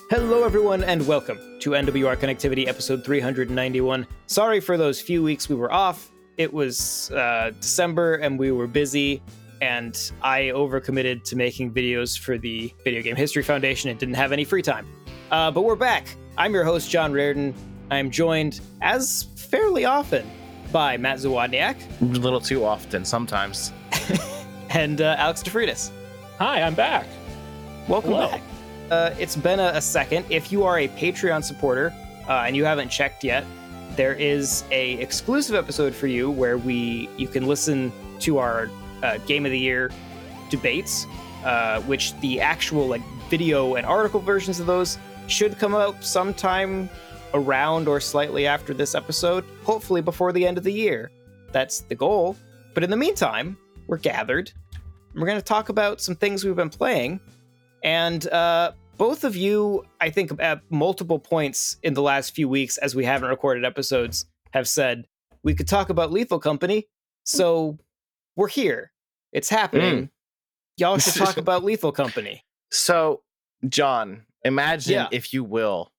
Hello, everyone, and welcome to NWR Connectivity episode 391. Sorry for those few weeks we were off. It was December, and we were busy, and I overcommitted to making videos for the Video Game History Foundation and didn't have any free time. But we're back. I'm your host, John Reardon. I'm joined, as fairly often, by Matt Zawodniak. A little too often, sometimes. And Alex DeFreitas. Hi, I'm back. Welcome Hello. back. It's been a second. If you are a Patreon supporter and you haven't checked yet, there is a exclusive episode for you where you can listen to our Game of the Year debates, which the actual video and article versions of those should come out sometime around or slightly after this episode, hopefully before the end of the year. That's the goal. But in the meantime, we're gathered. We're going to talk about some things we've been playing. And both of you, I think, at multiple points in the last few weeks, as we haven't recorded episodes, have said we could talk about Lethal Company. So we're here. It's happening. Y'all should talk about Lethal Company. So, John, imagine, if you will,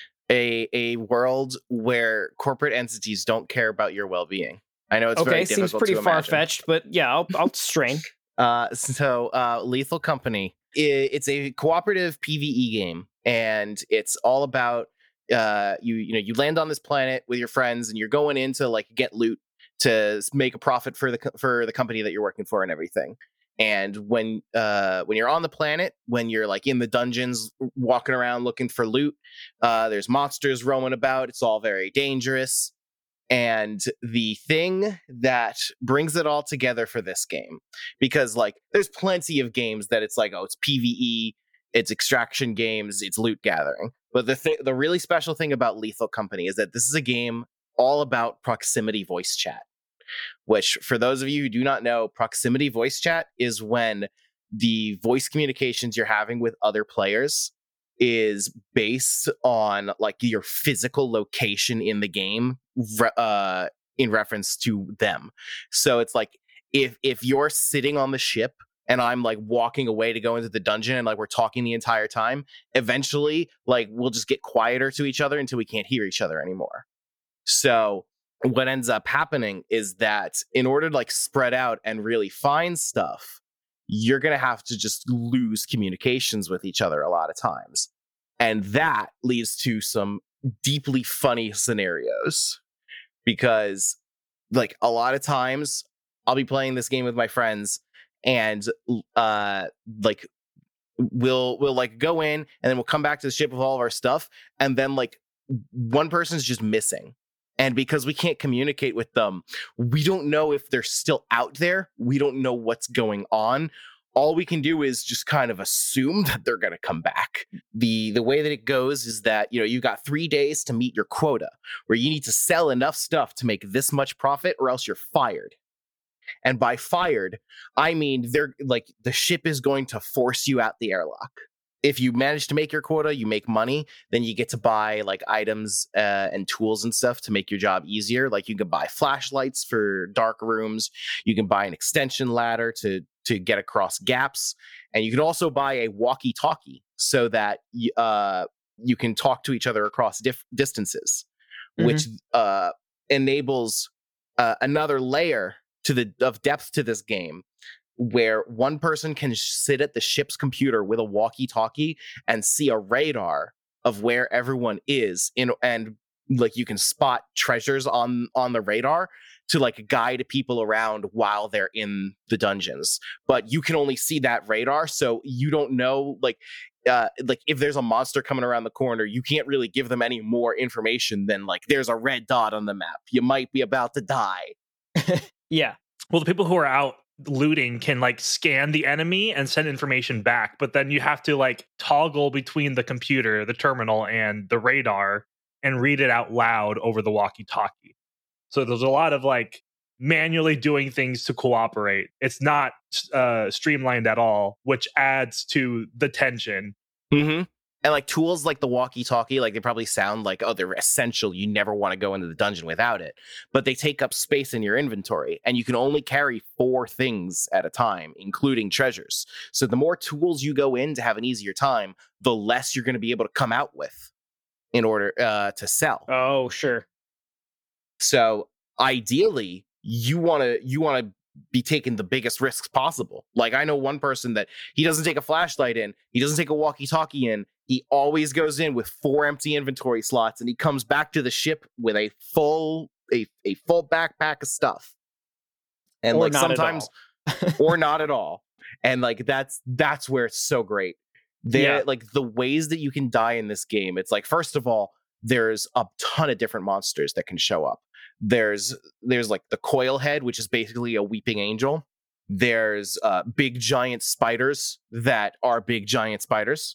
a world where corporate entities don't care about your well-being. I know it's very difficult seems pretty to imagine. far-fetched, but yeah, I'll strain. Lethal Company, it's a cooperative PvE game, and it's all about you land on this planet with your friends, and you're going in to get loot to make a profit for the company that you're working for and everything. And when you're on the planet, when you're in the dungeons walking around looking for loot, there's monsters roaming about. It's all very dangerous. And the thing that brings it all together for this game, because there's plenty of games that it's it's PvE, it's extraction games, it's loot gathering. But the really special thing about Lethal Company is that this is a game all about proximity voice chat, which, for those of you who do not know, proximity voice chat is when the voice communications you're having with other players is based on your physical location in the game in reference to them. So it's if you're sitting on the ship and I'm walking away to go into the dungeon and we're talking the entire time, eventually we'll just get quieter to each other until we can't hear each other anymore. So what ends up happening is that in order to spread out and really find stuff, you're going to have to just lose communications with each other a lot of times. And that leads to some deeply funny scenarios, because a lot of times I'll be playing this game with my friends, and we'll go in, and then we'll come back to the ship with all of our stuff, and then one person's just missing. And because we can't communicate with them, we don't know if they're still out there. We don't know what's going on. All we can do is just kind of assume that they're going to come back. The way that it goes is that, you've got 3 days to meet your quota, where you need to sell enough stuff to make this much profit, or else you're fired. And by fired, I mean the ship is going to force you out the airlock. If you manage to make your quota, you make money, then you get to buy items and tools and stuff to make your job easier. You can buy flashlights for dark rooms. You can buy an extension ladder to get across gaps. And you can also buy a walkie-talkie so that you can talk to each other across distances, which enables another layer of depth to this game, where one person can sit at the ship's computer with a walkie-talkie and see a radar of where everyone is and you can spot treasures on the radar to guide people around while they're in the dungeons. But you can only see that radar, so you don't know if there's a monster coming around the corner, you can't really give them any more information than there's a red dot on the map. You might be about to die. Yeah. Well, the people who are out looting can scan the enemy and send information back, but then you have to toggle between the computer, the terminal, and the radar and read it out loud over the walkie-talkie. So there's a lot of manually doing things to cooperate. It's not streamlined at all, which adds to the tension. Mm-hmm. And like tools like the walkie-talkie, like they probably sound like, oh, they're essential. You never want to go into the dungeon without it. But they take up space in your inventory, and you can only carry 4 things at a time, including treasures. So the more tools you go in to have an easier time, the less you're going to be able to come out with in order to sell. Oh, sure. So ideally, you want to be taking the biggest risks possible. Like I know one person that he doesn't take a flashlight in, he doesn't take a walkie-talkie in. He always goes in with 4 empty inventory slots, and he comes back to the ship with a full backpack of stuff. And Or like not at sometimes or not at all. And like that's where it's so great. Like the ways that you can die in this game, it's like, first of all, there's a ton of different monsters that can show up. There's like the coil head, which is basically a weeping angel. There's big giant spiders that are big giant spiders.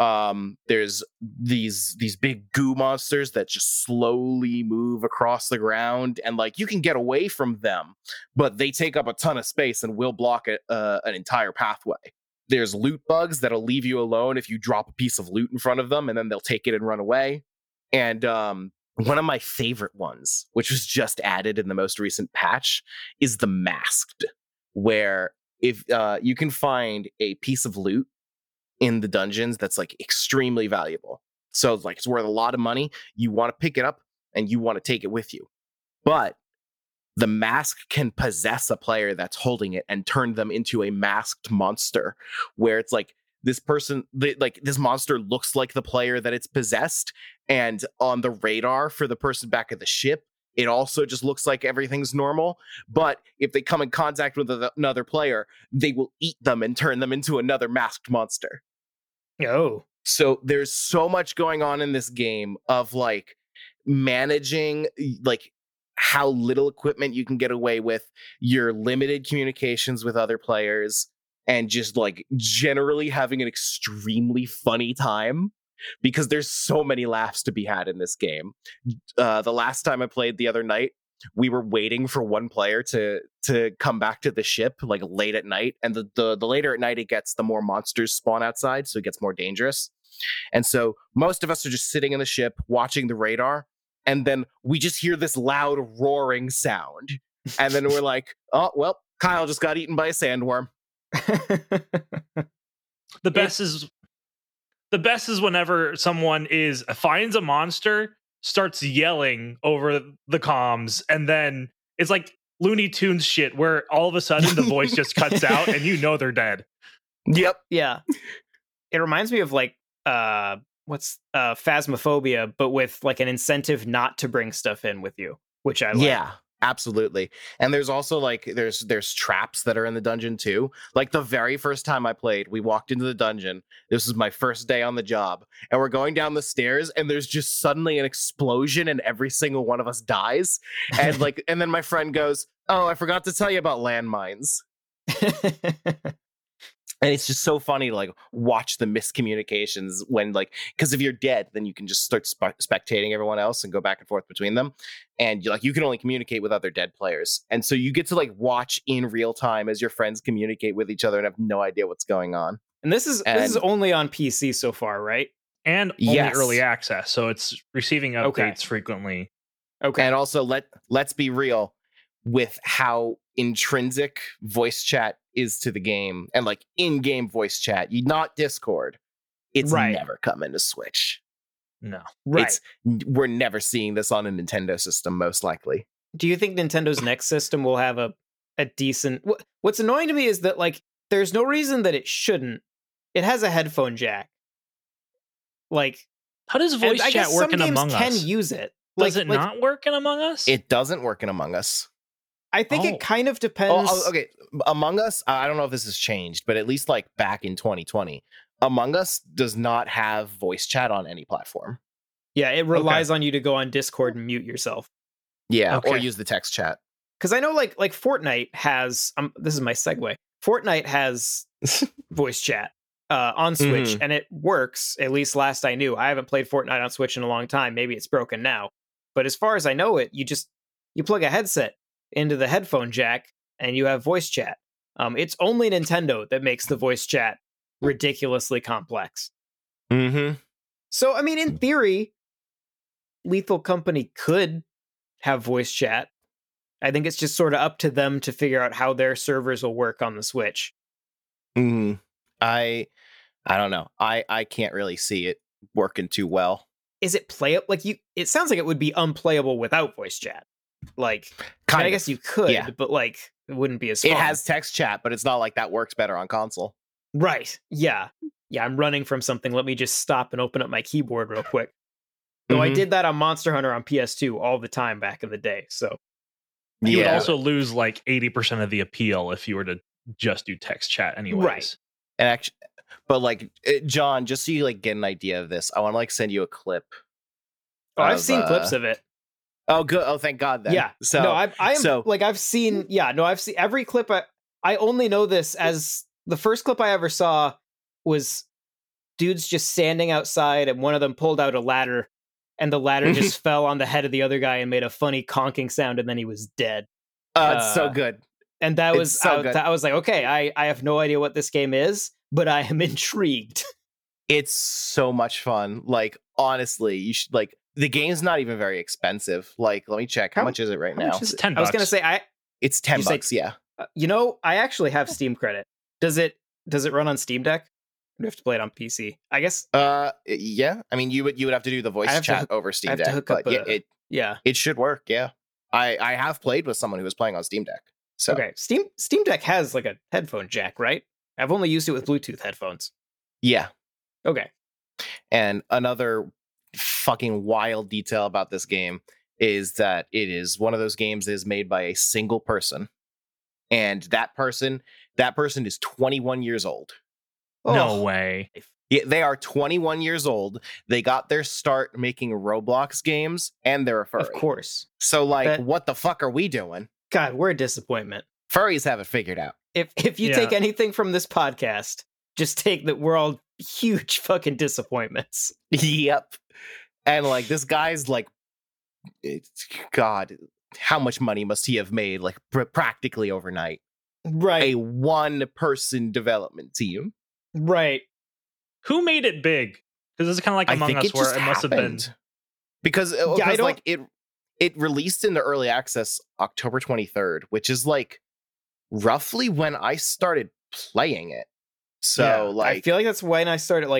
There's these big goo monsters that just slowly move across the ground, and like you can get away from them, but they take up a ton of space and will block an entire pathway. There's loot bugs that'll leave you alone if you drop a piece of loot in front of them, and then they'll take it and run away. And one of my favorite ones, which was just added in the most recent patch, is the Masked, where if you can find a piece of loot in the dungeons that's like extremely valuable. So like it's worth a lot of money. You want to pick it up and you want to take it with you. But the mask can possess a player that's holding it and turn them into a masked monster, where it's like this person, like this monster looks like the player that it's possessed, and on the radar for the person back at the ship, it also just looks like everything's normal. But if they come in contact with another player, they will eat them and turn them into another masked monster. Oh. So there's so much going on in this game of like managing like how little equipment you can get away with, your limited communications with other players, and just like generally having an extremely funny time, because there's so many laughs to be had in this game. The last time I played the other night, we were waiting for one player to come back to the ship like late at night, and the later at night it gets, the more monsters spawn outside, so it gets more dangerous. And so most of us are just sitting in the ship watching the radar, and then we just hear this loud roaring sound, and then we're like, oh well, Kyle just got eaten by a sandworm. The best is whenever someone finds a monster, starts yelling over the comms, and then it's like Looney Tunes shit where all of a sudden the voice just cuts out and you know they're dead. Yep. Yeah. It reminds me of like Phasmophobia, but with like an incentive not to bring stuff in with you, which I like. Yeah. Absolutely. And there's also like there's traps that are in the dungeon too. Like the very first time I played, we walked into the dungeon. This was my first day on the job, and we're going down the stairs, and there's just suddenly an explosion and every single one of us dies. And like and then my friend goes, "Oh, I forgot to tell you about landmines." And it's just so funny to like watch the miscommunications when like, because if you're dead, then you can just start spectating everyone else and go back and forth between them. And you can only communicate with other dead players. And so you get to like watch in real time as your friends communicate with each other and have no idea what's going on. And this is only on PC so far, right? And only early access. So it's receiving updates frequently. Okay. And also let's be real with how intrinsic voice chat is to the game, and like in-game voice chat, not Discord. It's never coming to Switch. No. Right. We're never seeing this on a Nintendo system, most likely. Do you think Nintendo's next system will have a decent... What's annoying to me is that like there's no reason that it shouldn't. It has a headphone jack. Like, how does voice chat work in Among Us? Can use it. Does it not work in Among Us? It doesn't work in Among Us. I think it kind of depends. Okay, Among Us, I don't know if this has changed, but at least like back in 2020, Among Us does not have voice chat on any platform. Yeah, it relies on you to go on Discord and mute yourself. Yeah, or use the text chat. Because I know like Fortnite has, this is my segue, Fortnite has voice chat on Switch, and it works, at least last I knew. I haven't played Fortnite on Switch in a long time. Maybe it's broken now. But as far as I know it, you plug a headset into the headphone jack and you have voice chat. It's only Nintendo that makes the voice chat ridiculously complex. Mm-hmm. So, I mean, in theory, Lethal Company could have voice chat. I think it's just sort of up to them to figure out how their servers will work on the Switch. I don't know. I can't really see it working too well. Is it playable? Like it sounds like it would be unplayable without voice chat. Like, I guess you could, yeah. but like it wouldn't be as fun. It has text chat, but it's not like that works better on console. Right. Yeah. Yeah, I'm running from something. Let me just stop and open up my keyboard real quick. Though I did that on Monster Hunter on PS2 all the time back in the day. So you would also lose like 80% of the appeal if you were to just do text chat anyways. Right. And actually, but like John, just so you like get an idea of this, I want to like send you a clip. Oh, I've seen clips of it. Oh, good. Oh, thank God. Then. Yeah. So no, I've seen. Yeah. No, I've seen every clip. I only know this as the first clip I ever saw was dudes just standing outside, and one of them pulled out a ladder, and the ladder just fell on the head of the other guy and made a funny conking sound, and then he was dead. It's so good. And that was so good. I was like, okay, I have no idea what this game is, but I am intrigued. It's so much fun. Like, honestly, you should like the game's not even very expensive. Like, let me check. How much is it right now? It's $10. I was gonna say it's $10. Yeah. You know, I actually have Steam credit. Does it run on Steam Deck? You have to play it on PC. I guess. Yeah. I mean, you would have to do the voice chat over Steam Deck, but it should work. Yeah. I have played with someone who was playing on Steam Deck. So okay, Steam Deck has like a headphone jack, right? I've only used it with Bluetooth headphones. Yeah. Okay. And another fucking wild detail about this game is that it is one of those games that is made by a single person, and that person is 21 years old. No way. Yeah, they are 21 years old. They got their start making Roblox games, and they're a furry. Of course. So, like, what the fuck are we doing? God, we're a disappointment. Furries have it figured out. If you take anything from this podcast, just take that we're all huge fucking disappointments. Yep. And like this guy's like, God, how much money must he have made? Like practically overnight. Right. A one-person development team. Right. Who made it big? Because it's kind of like Among Us, where it must have been. Because like it released in the early access October 23rd, which is like roughly when I started playing it. So like I feel like that's when I started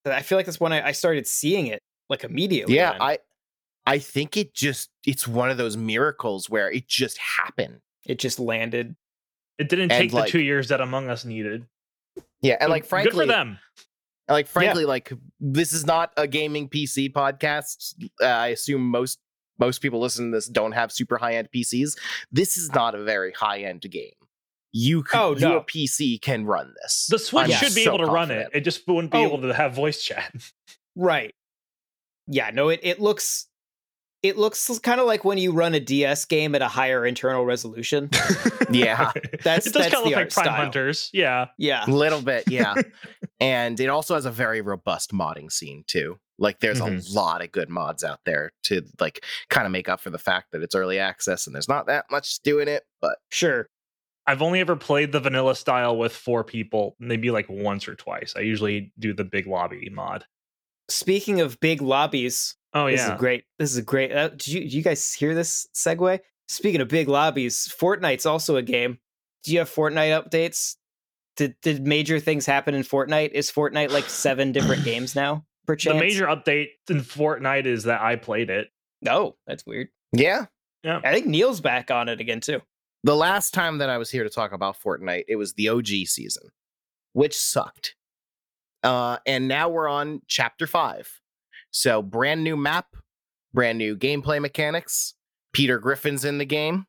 I started seeing it like immediately. Yeah, then. I think it's one of those miracles where it just happened. It just landed. It didn't take the 2 years that Among Us needed. Yeah, and like frankly, good for them. Like frankly, like this is not a gaming PC podcast. I assume most people listening to this don't have super high-end PCs. This is not a very high-end game. Your PC can run this. The Switch should be able to run it. It just wouldn't be able to have voice chat. Right. Yeah, no, it looks kind of like when you run a DS game at a higher internal resolution. Yeah. It does kind of look like Prime Hunters. Yeah. Yeah. A little bit, yeah. And it also has a very robust modding scene too. Like there's a lot of good mods out there to like kind of make up for the fact that it's early access and there's not that much doing it, but sure. I've only ever played the vanilla style with 4 people, maybe like once or twice. I usually do the big lobby mod. Speaking of big lobbies, This is a great. Did you guys hear this segue? Speaking of big lobbies, Fortnite's also a game. Do you have Fortnite updates? Did major things happen in Fortnite? Is Fortnite like 7 different games now? Perchance? The major update in Fortnite is that I played it. Oh, that's weird. Yeah. I think Neil's back on it again too. The last time that I was here to talk about Fortnite, it was the OG season, which sucked. And now we're on Chapter 5. So brand new map, brand new gameplay mechanics. Peter Griffin's in the game.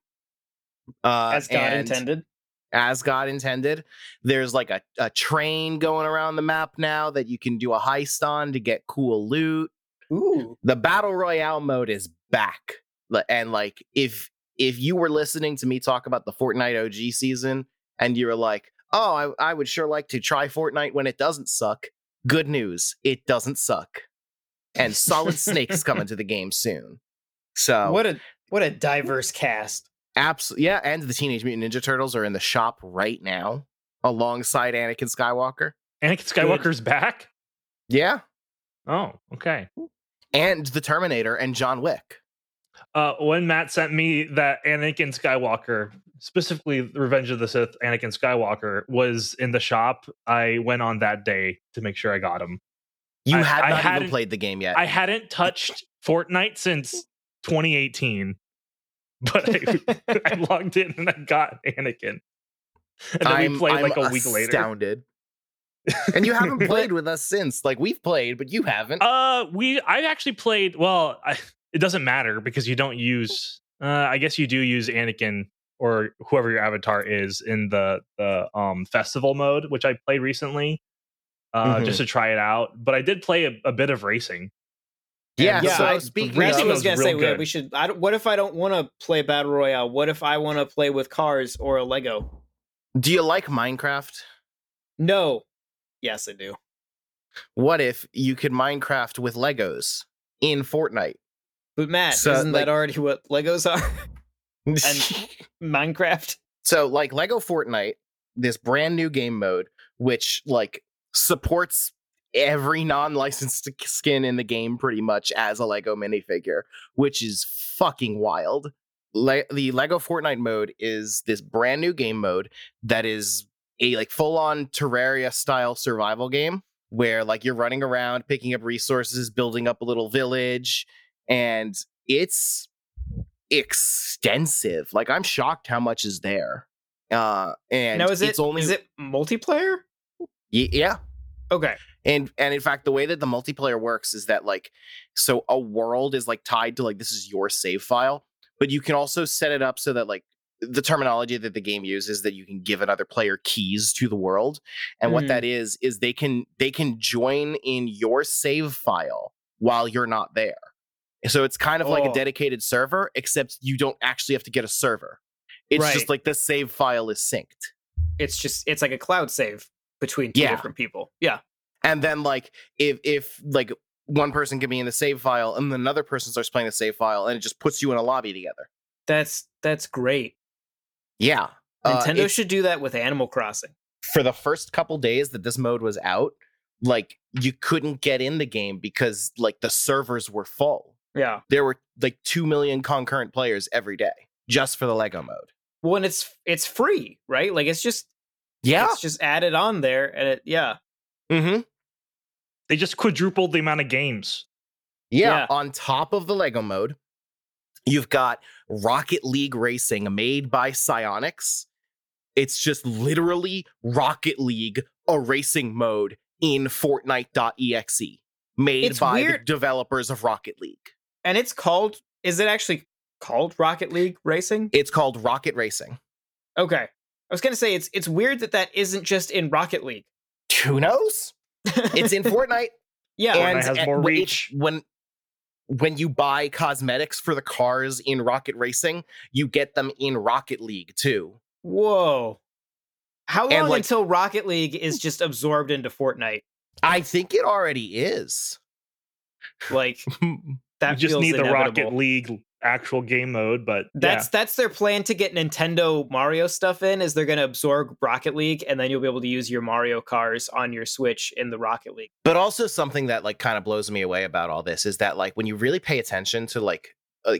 As God intended. As God intended. There's like a train going around the map now that you can do a heist on to get cool loot. Ooh. The Battle Royale mode is back. And like, if you were listening to me talk about the Fortnite OG season and you were like, oh, I would sure like to try Fortnite when it doesn't suck. Good news. It doesn't suck. And Solid Snake's coming to the game soon. So what a diverse cast. Absolutely. Yeah. And the Teenage Mutant Ninja Turtles are in the shop right now alongside Anakin Skywalker. Anakin Skywalker's back? Yeah. Oh, okay. and the Terminator and John Wick. When Matt sent me that Anakin Skywalker, specifically Revenge of the Sith Anakin Skywalker, was in the shop, I went on that day to make sure I got him. You I had not even hadn't- played the game yet. I hadn't touched Fortnite since 2018, but I logged in and I got Anakin. And then we played like a week later. Astounded. And you haven't played with us since. Like, we've played, but you haven't. I actually played. Well, it doesn't matter because you don't use. I guess you do use Anakin or whoever your avatar is in the festival mode, which I played recently, just to try it out. But I did play a bit of racing. Yeah. Yeah, So speaking Randy of, was gonna real say good. we should. What if I don't want to play battle royale? What if I want to play with cars or a Lego? do you like Minecraft? No. Yes, I do. What if you could Minecraft with Legos in Fortnite? But Matt, So, isn't like- that already what Legos are? Minecraft. So, like, Lego Fortnite, this brand new game mode, which like supports every non-licensed skin in the game pretty much as a Lego minifigure, which is fucking wild. The Lego Fortnite mode is this brand new game mode that is a like full-on Terraria style survival game where like you're running around picking up resources, building up a little village, and it's extensive. Like, I'm shocked how much is there. And Now is it's only is it multiplayer? yeah. Okay. And in fact, the way that the multiplayer works is that like, so a world is like tied to like, this is your save file, but you can also set it up so that like the terminology that the game uses that you can give another player keys to the world. And what that is they can join in your save file while you're not there. So it's kind of like a dedicated server, except you don't actually have to get a server. It's Right. just like the save file is synced. It's like a cloud save between two Yeah. different people. Yeah. And then like if like one person can be in the save file and then another person starts playing the save file and it just puts you in a lobby together. That's great. Yeah. Nintendo It's- should do that with Animal Crossing. for the first couple days that this mode was out, like you couldn't get in the game because like the servers were full. Yeah. There were like 2 million concurrent players every day just for the Lego mode. Well, and it's free, right? Like it's just added on there, and Mm-hmm. They just quadrupled the amount of games. Yeah. Yeah. On top of the Lego mode, you've got Rocket League Racing made by Psyonix. It's just literally Rocket League, a racing mode in Fortnite.exe, made It's by the weird. developers of Rocket League. and it's called. Is it actually called Rocket League Racing? It's called Rocket Racing. Okay, I was gonna say it's weird that isn't just in Rocket League. Who knows? It's in Fortnite. Yeah, Fortnite has more it's- reach. When you buy cosmetics for the cars in Rocket Racing, you get them in Rocket League too. Whoa. How And, long like- until Rocket League is just absorbed into Fortnite? I think it already is. Like that You just feels need the inevitable. Rocket League actual game mode, but That's their plan to get Nintendo Mario stuff in. Is they're going to absorb Rocket League, and then you'll be able to use your Mario cars on your Switch in the Rocket League. But also something that like kind of blows me away about all this is that like when you really pay attention to like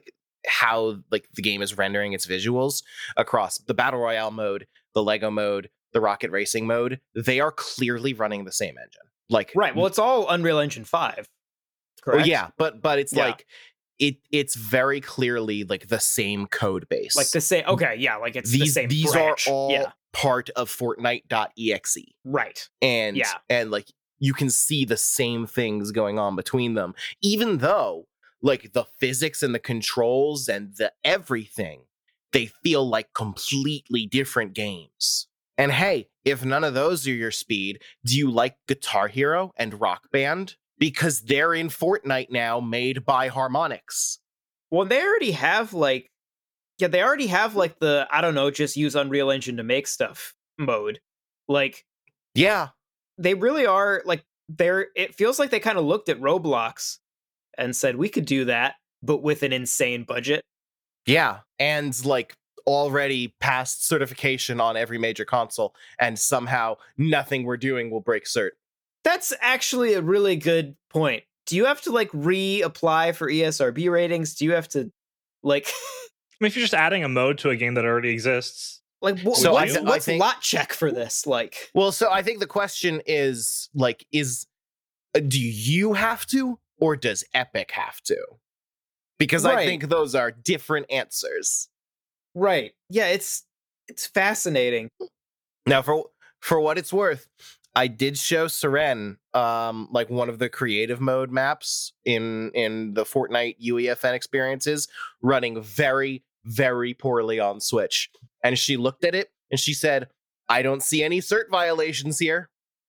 how like the game is rendering its visuals across the Battle Royale mode, the Lego mode, the Rocket Racing mode, they are clearly running the same engine. Like Right. Well, it's all Unreal Engine 5. oh, Correct. yeah, but it's Yeah. like it's very clearly like the same code base. Like the same. Okay. Yeah. Like it's the same. these branch. are all Yeah. part of Fortnite.exe. Right. And Yeah. and like you can see the same things going on between them, even though like the physics and the controls and the everything, they feel like completely different games. And hey, if none of those are your speed, do you like Guitar Hero and Rock Band? Because they're in Fortnite now, made by Harmonix. Well, they already have like, they already have like the, I don't know, just use Unreal Engine to make stuff mode. Like, Yeah. they really are like, it feels like they kind of looked at Roblox and said, we could do that, but with an insane budget. Yeah. And like already passed certification on every major console, and somehow nothing we're doing will break cert. That's actually a really good point. do you have to like reapply for ESRB ratings? Do you have to like I mean, if you're just adding a mode to a game that already exists, So I what's think- lot check for this? Like, Well, so I think the question is like, do you have to, or does Epic have to? Because I Right. think those are different answers. right. Yeah, it's fascinating. Now, for what it's worth, I did show Seren like one of the creative mode maps in the Fortnite UEFN experiences running very, very poorly on Switch. And she looked at it and she said, I don't see any cert violations here.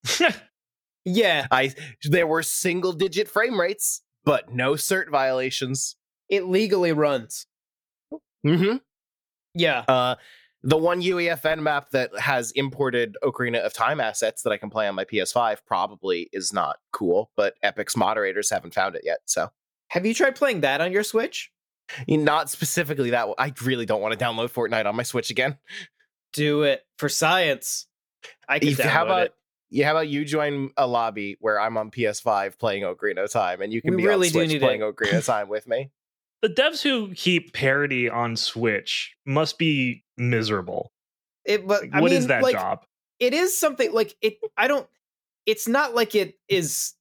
Yeah, There were single digit frame rates, but no cert violations. it legally runs. Mm-hmm. Yeah. The one UEFN map that has imported Ocarina of Time assets that I can play on my PS5 probably is not cool, but Epic's moderators haven't found it yet. So, Have you tried playing that on your Switch? not specifically that one. I really don't want to download Fortnite on my Switch again. Do it for science. I can download How about it. how about you join a lobby where I'm on PS5 playing Ocarina of Time, and you can We be really on do Switch need playing it. Ocarina of Time with me. the devs who keep parity on Switch must be miserable. But Like, I what mean, is that like, job? it is something like it. I don't. It's not like it is,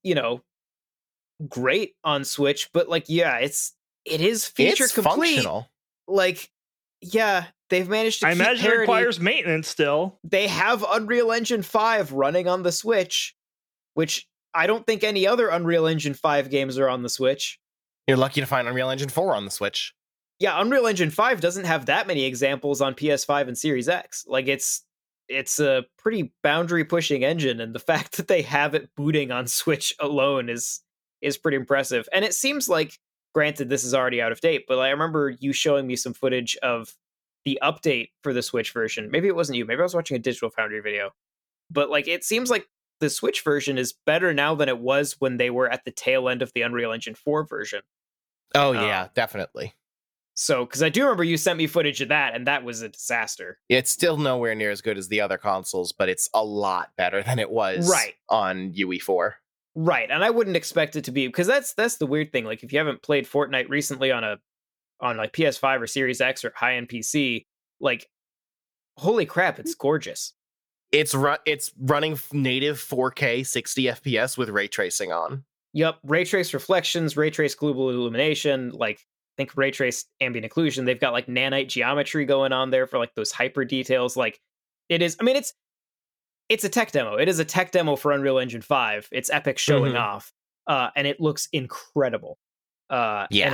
great on Switch, but like, yeah, it is feature It's complete. functional. Like, yeah, they've managed to I keep imagine it parity. requires maintenance still. They have Unreal Engine 5 running on the Switch, which I don't think any other Unreal Engine 5 games are on the Switch. You're lucky to find Unreal Engine 4 on the Switch. Yeah, Unreal Engine 5 doesn't have that many examples on PS5 and Series X. Like, it's a pretty boundary pushing engine, and the fact that they have it booting on Switch alone is pretty impressive. And it seems like, granted, this is already out of date, but I remember you showing me some footage of the update for the Switch version. Maybe it wasn't you. Maybe I was watching a Digital Foundry video. But like, it seems like the Switch version is better now than it was when they were at the tail end of the Unreal Engine 4 version. Oh yeah, definitely. So, because I do remember you sent me footage of that, and that was a disaster. It's still nowhere near as good as the other consoles, but it's a lot better than it was Right. on UE4. Right, and I wouldn't expect it to be, because that's the weird thing. Like, if you haven't played Fortnite recently on like PS5 or Series X or high-end PC, like, holy crap, it's gorgeous. It's running native 4K 60 FPS with ray tracing on. Yep, ray trace reflections, ray trace global illumination, like, I think ray trace ambient occlusion. They've got like nanite geometry going on there for like those hyper details. Like, it is, I mean, it's a tech demo. It is a tech demo for Unreal Engine 5. It's Epic showing Mhm. off. And it looks incredible. Yeah. And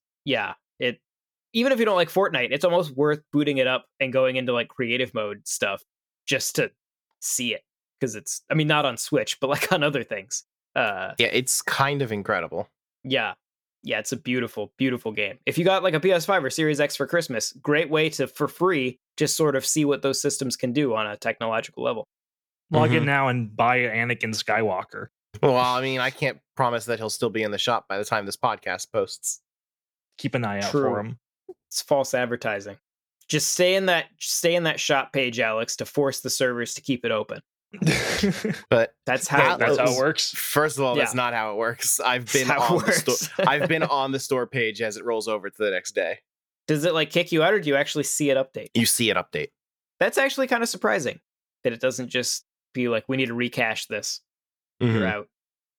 it even if you don't like Fortnite, it's almost worth booting it up and going into like creative mode stuff just to see it. Because it's, I mean, not on Switch, but like on other things. Yeah, it's kind of incredible. Yeah. Yeah, it's a beautiful, beautiful game. If you got like a PS5 or Series X for Christmas, great way to, for free, just sort of see what those systems can do on a technological level. Log Mhm. in now and buy Anakin Skywalker. Well, I mean, I can't promise that he'll still be in the shop by the time this podcast posts. Keep an eye out True. for him. It's false advertising. Just stay in that shop page, Alex, to force the servers to keep it open. But That's how That That's how was- it works. first of all, that's Yeah. not how it works. I've That's been how it on the works. store. I've been on the store page as it rolls over to the next day. Does it like kick you out, or do you actually see it update? You see an update. That's actually kind of surprising that it doesn't just be like, we need to recache this. Mhm. You're out.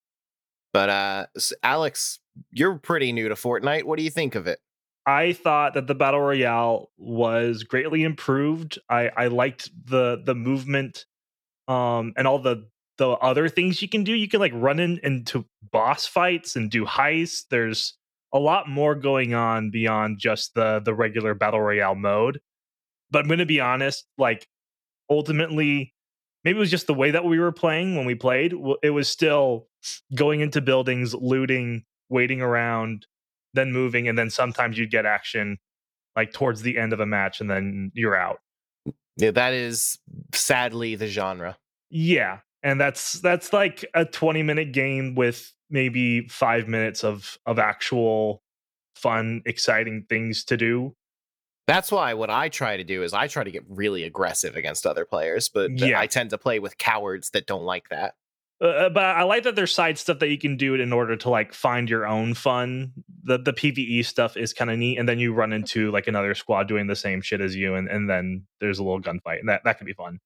But Alex, you're pretty new to Fortnite. What do you think of it? I thought that the battle royale was greatly improved. I liked the movement, and all the other things you can do. You can like run into boss fights and do heists. There's a lot more going on beyond just the regular battle royale mode. But I'm going to be honest, like ultimately, maybe it was just the way that we were playing when we played. It was still going into buildings, looting, waiting around, then moving, and then sometimes you'd get action like towards the end of a match, and then you're out. Yeah, that is sadly the genre. Yeah, and that's like a 20-minute game with maybe 5 minutes of actual fun, exciting things to do. That's why what I try to do is I try to get really aggressive against other players, but Yeah. I tend to play with cowards that don't like that. But I like that there's side stuff that you can do in order to like find your own fun. The PvE stuff is kind of neat, and then you run into like another squad doing the same shit as you, and then there's a little gunfight, and that can be fun.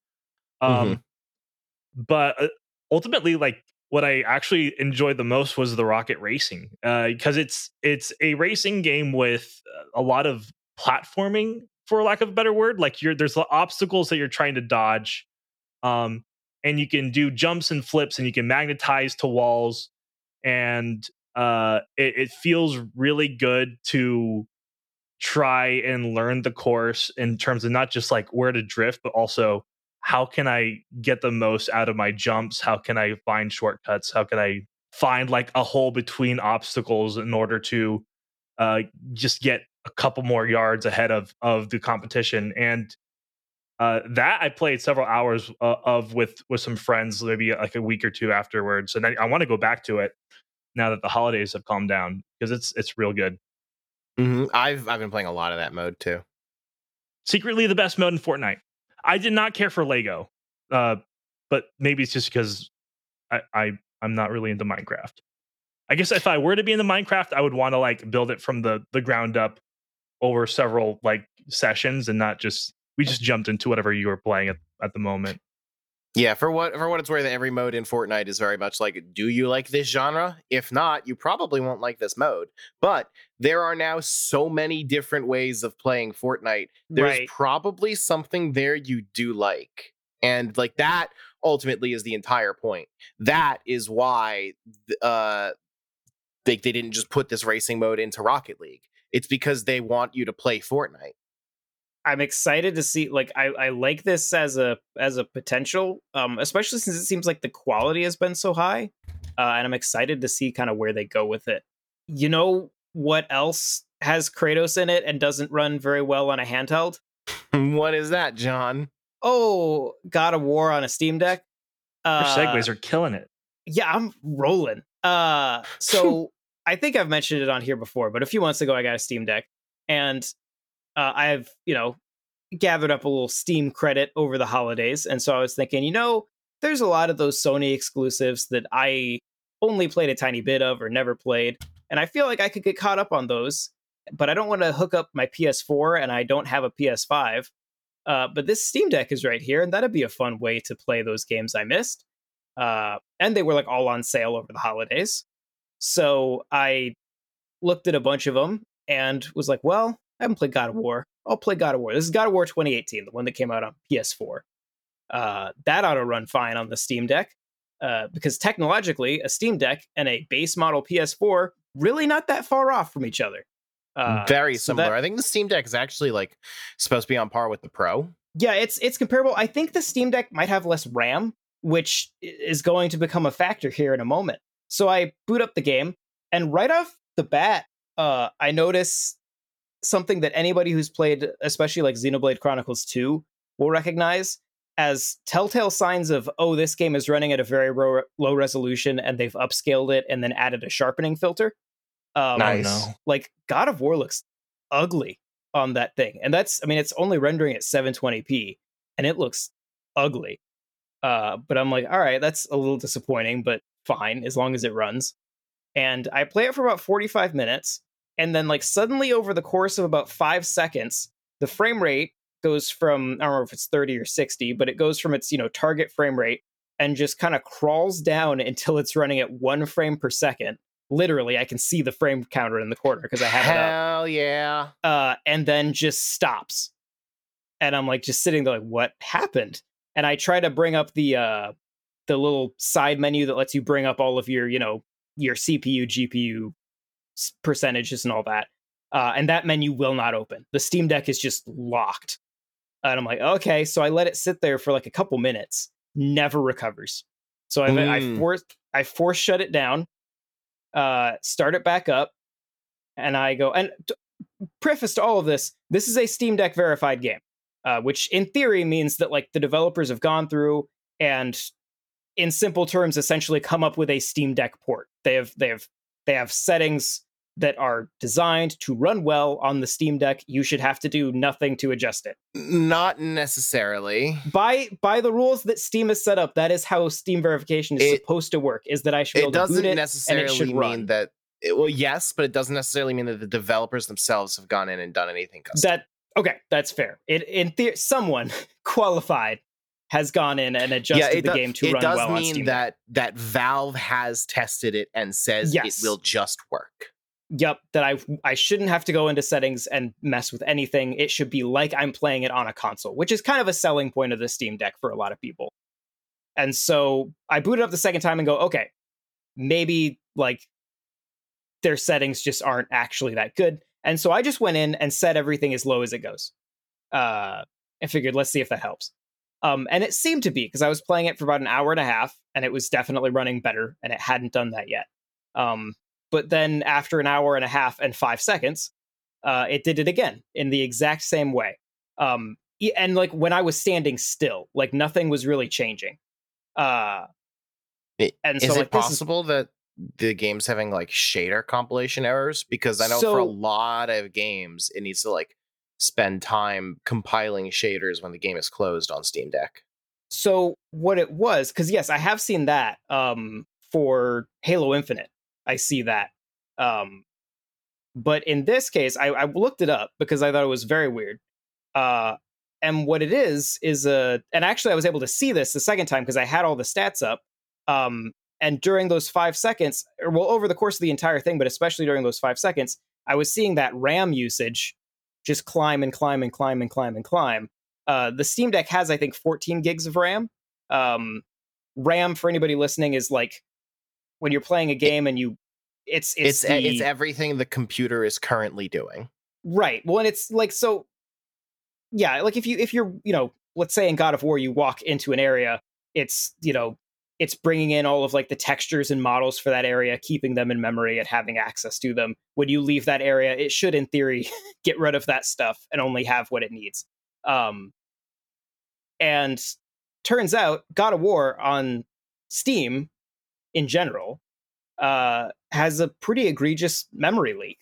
But ultimately, like what I actually enjoyed the most was the rocket racing, because it's a racing game with a lot of platforming, for lack of a better word. Like there's obstacles that you're trying to dodge, and you can do jumps and flips, and you can magnetize to walls, and it feels really good to try and learn the course in terms of not just like where to drift, but also how can I get the most out of my jumps? How can I find shortcuts? How can I find like a hole between obstacles in order to just get a couple more yards ahead of the competition? And that I played several hours of with some friends, maybe like a week or two afterwards, and I want to go back to it now that the holidays have calmed down, because it's real good. I've been playing a lot of that mode too. Secretly the best mode in Fortnite. I did not care for Lego, but maybe it's just because I'm not really into Minecraft. I guess if I were to be into Minecraft, I would want to like build it from the ground up over several like sessions, and not just we just jumped into whatever you were playing at the moment. Yeah, for what it's worth, every mode in Fortnite is very much like, do you like this genre? If not, you probably won't like this mode. But there are now so many different ways of playing Fortnite. There's probably something there you do like. And like that ultimately is the entire point. That is why they didn't just put this racing mode into Rocket League. It's because they want you to play Fortnite. I'm excited to see, like, I like this as a potential, especially since it seems like the quality has been so high, and I'm excited to see kind of where they go with it. You know what else has Kratos in it and doesn't run very well on a handheld? What is that, John? Oh, God of War on a Steam Deck. Your segues are killing it. Yeah, I'm rolling. So I think I've mentioned it on here before, but a few months ago I got a Steam Deck, and I've, gathered up a little Steam credit over the holidays. And so I was thinking, there's a lot of those Sony exclusives that I only played a tiny bit of or never played. And I feel like I could get caught up on those, but I don't want to hook up my PS4 and I don't have a PS5. But this Steam Deck is right here, and that'd be a fun way to play those games I missed. And they were like all on sale over the holidays. So I looked at a bunch of them and was like, well, I haven't played God of War. I'll play God of War. This is God of War 2018, the one that came out on PS4. That ought to run fine on the Steam Deck, because technologically, a Steam Deck and a base model PS4 really not that far off from each other. Very similar. I think the Steam Deck is actually like supposed to be on par with the Pro. Yeah, it's comparable. I think the Steam Deck might have less RAM, which is going to become a factor here in a moment. So I boot up the game, and right off the bat, I notice something that anybody who's played, especially like Xenoblade Chronicles 2, will recognize as telltale signs of, oh, this game is running at a very low resolution and they've upscaled it and then added a sharpening filter. Nice. Like God of War looks ugly on that thing. And it's only rendering at 720p and it looks ugly. But I'm like, all right, that's a little disappointing, but fine, as long as it runs. And I play it for about 45 minutes. And then, like, suddenly over the course of about 5 seconds, the frame rate goes from, I don't know if it's 30 or 60, but it goes from its, target frame rate and just kind of crawls down until it's running at 1 frame per second. Literally, I can see the frame counter in the corner because I have it up. Hell yeah. And then just stops. And I'm like, just sitting there like, what happened? And I try to bring up the little side menu that lets you bring up all of your, your CPU, GPU percentages and all that. And that menu will not open. The Steam Deck is just locked. And I'm like, okay. So I let it sit there for like a couple minutes. Never recovers. So I force shut it down, start it back up, and I go, and preface to all of this, this is a Steam Deck verified game, which in theory means that like the developers have gone through and in simple terms essentially come up with a Steam Deck port. They have settings that are designed to run well on the Steam Deck, you should have to do nothing to adjust it. Not necessarily. By the rules that Steam has set up, that is how Steam verification is supposed to work, is that I should be able to boot it, and it should run. Well, yes, but it doesn't necessarily mean that the developers themselves have gone in and done anything custom. Okay, that's fair. In theory, someone qualified has gone in and adjusted the game to run well on Steam. It does mean that Valve has tested it and says it will just work. Yep, that I shouldn't have to go into settings and mess with anything. It should be like I'm playing it on a console, which is kind of a selling point of the Steam Deck for a lot of people. And so I booted up the second time and go, okay, maybe like their settings just aren't actually that good. And so I just went in and set everything as low as it goes. And figured, let's see if that helps. And it seemed to be, because I was playing it for about an hour and a half, and it was definitely running better, and it hadn't done that yet. But then after an hour and a half and 5 seconds, it did it again in the exact same way. And like when I was standing still, like nothing was really changing. And is so, it possible that the game's having like shader compilation errors? Because I know for a lot of games, it needs to like spend time compiling shaders when the game is closed on Steam Deck. So what it was, because yes, I have seen that for Halo Infinite. I see that. But in this case, I looked it up because I thought it was very weird. And what it is and actually I was able to see this the second time because I had all the stats up. And during those 5 seconds, over the course of the entire thing, but especially during those 5 seconds, I was seeing that RAM usage just climb and climb and climb and climb and climb. The Steam Deck has, I think, 14 gigs of RAM. RAM, for anybody listening, is like when you're playing a game and it's everything the computer is currently doing. Right. Well, and it's like, so yeah, like if you're, let's say in God of War, you walk into an area, it's bringing in all of like the textures and models for that area, keeping them in memory and having access to them. When you leave that area, it should, in theory, get rid of that stuff and only have what it needs. And turns out God of War on Steam in general has a pretty egregious memory leak.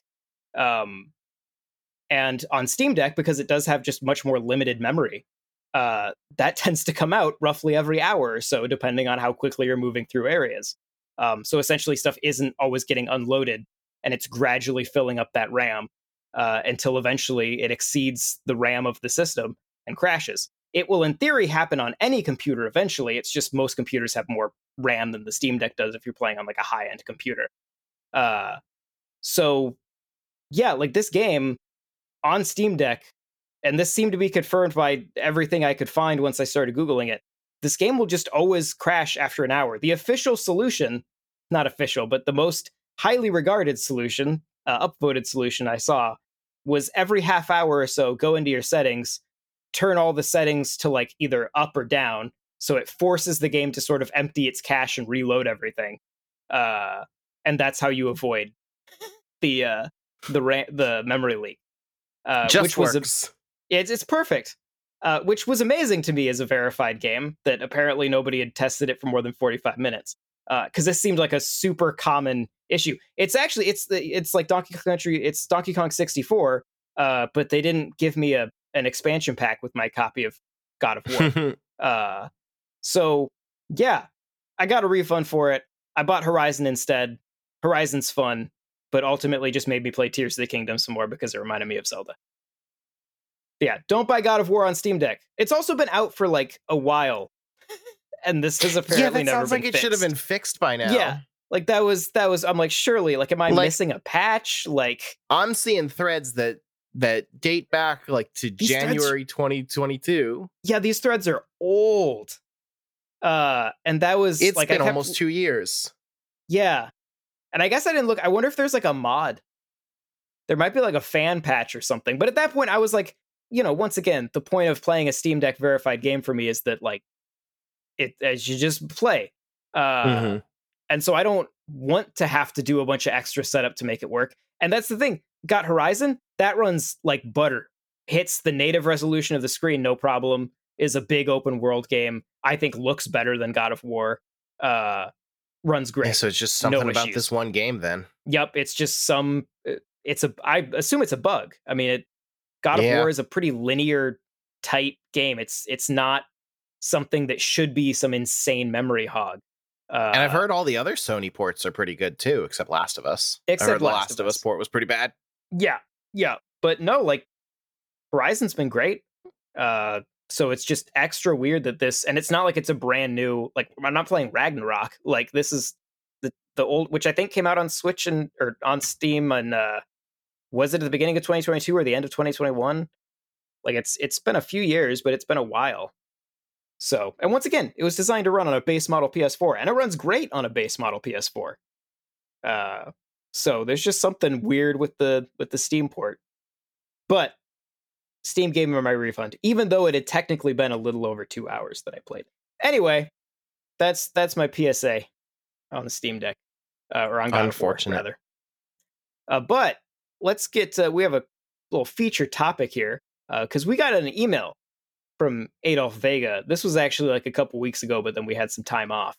And on Steam Deck, because it does have just much more limited memory, that tends to come out roughly every hour or so, depending on how quickly you're moving through areas. So essentially stuff isn't always getting unloaded, and it's gradually filling up that RAM until eventually it exceeds the RAM of the system and crashes. It will, in theory, happen on any computer eventually. It's just most computers have more RAM than the Steam Deck does if you're playing on like a high-end computer. So yeah, like this game on Steam Deck, and this seemed to be confirmed by everything I could find once I started Googling it, this game will just always crash after an hour. The official solution, not official, but the most highly regarded solution, upvoted solution I saw, was every half hour or so, go into your settings, turn all the settings to like either up or down, so it forces the game to sort of empty its cache and reload everything. And that's how you avoid the memory leak. Which works. It's perfect. Which was amazing to me as a verified game that apparently nobody had tested it for more than 45 minutes. Because this seemed like a super common issue. It's actually it's like Donkey Kong Country. It's Donkey Kong 64, but they didn't give me an expansion pack with my copy of God of War. So yeah, I got a refund for it. I bought Horizon instead. Horizon's fun, but ultimately just made me play Tears of the Kingdom some more because it reminded me of Zelda. Yeah, don't buy God of War on Steam Deck. It's also been out for like a while, and this has apparently never been fixed. Yeah, that sounds like it should have been fixed by now. Yeah, like that was. I'm like, surely, like, am I missing a patch? Like, I'm seeing threads that date back like to January 2022. Yeah, these threads are old. And that was it's been almost 2 years. Yeah, and I guess I didn't look. I wonder if there's like a mod. There might be like a fan patch or something. But at that point, I was like, once again, the point of playing a Steam Deck verified game for me is that like as you just play. And so I don't want to have to do a bunch of extra setup to make it work. And that's the thing. Got Horizon, that runs like butter. Hits the native resolution of the screen, no problem. Is a big open world game. I think looks better than God of War. runs great. Yeah, so it's just No something about issues. this one game then. Yep, it's just I assume it's a bug. I mean, God of Yeah. War is a pretty linear type game. It's not something that should be some insane memory hog. And I've heard all the other Sony ports are pretty good too, except Last of Us. I Except heard the Last Last of of Us Us. port was pretty bad. Yeah, but no, like Horizon's been great. So it's just extra weird that this, and it's not like it's a brand new. Like I'm not playing Ragnarok. Like this is the old, which I think came out on Switch or on Steam, and was it at the beginning of 2022 or the end of 2021? Like it's been a few years, but it's been a while. So, and once again, it was designed to run on a base model PS4, and it runs great on a base model PS4. So there's just something weird with the Steam port. But Steam gave me my refund, even though it had technically been a little over 2 hours that I played. Anyway, that's my PSA on the Steam Deck, or on God of War, rather. But let's get we have a little feature topic here, because we got an email from Adolf Vega. This was actually like a couple weeks ago, but then we had some time off.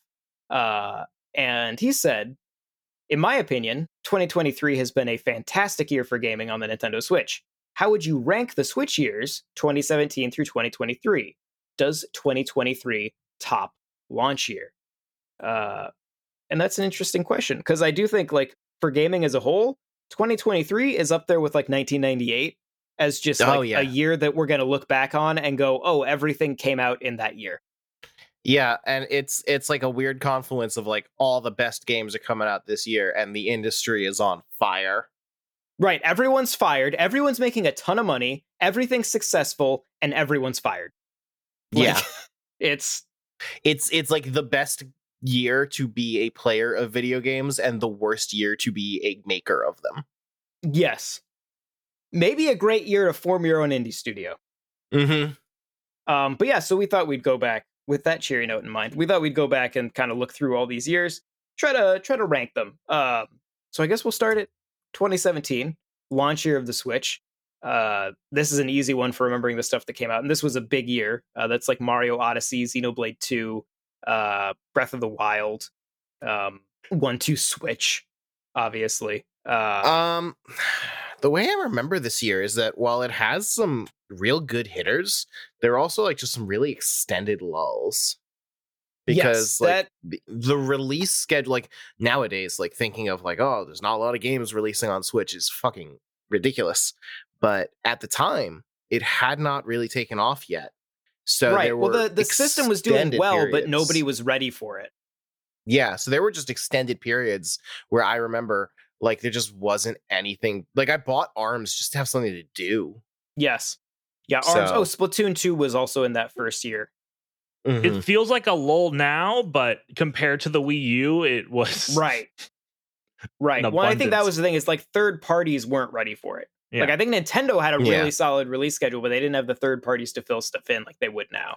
And he said, in my opinion, 2023 has been a fantastic year for gaming on the Nintendo Switch. How would you rank the Switch years 2017 through 2023? Does 2023 top launch year? And that's an interesting question, because I do think, like, for gaming as a whole, 2023 is up there with like 1998 as just like a year that we're going to look back on and go, oh, everything came out in that year. Yeah, and it's like a weird confluence of like all the best games are coming out this year and the industry is on fire. Right, everyone's fired, everyone's making a ton of money, everything's successful, and everyone's fired. Like, yeah. It's like the best year to be a player of video games and the worst year to be a maker of them. Yes. Maybe a great year to form your own indie studio. Mm-hmm. But yeah, so we thought we'd go back with that cheery note in mind. We thought we'd go back and kind of look through all these years, try to rank them. So I guess we'll start at 2017, launch year of the Switch. This is an easy one for remembering the stuff that came out, and this was a big year. That's like Mario Odyssey, Xenoblade 2, Breath of the Wild, 1-2 Switch, obviously. The way I remember this year is that while it has some real good hitters, there are also like just some really extended lulls. Because yes, the release schedule, like nowadays, like thinking of like, oh, there's not a lot of games releasing on Switch is fucking ridiculous. But at the time, it had not really taken off yet. So right. there were well, the system was doing well, periods. But nobody was ready for it. Yeah, so there were just extended periods where I remember like there just wasn't anything. Like I bought ARMS just to have something to do. Yes. Yeah, ARMS. Oh, Splatoon 2 was also in that first year. Mm-hmm. It feels like a lull now, but compared to the Wii U, it was right. Well, I think that was the thing. Is like third parties weren't ready for it. Yeah. Like I think Nintendo had a really solid release schedule, but they didn't have the third parties to fill stuff in like they would now.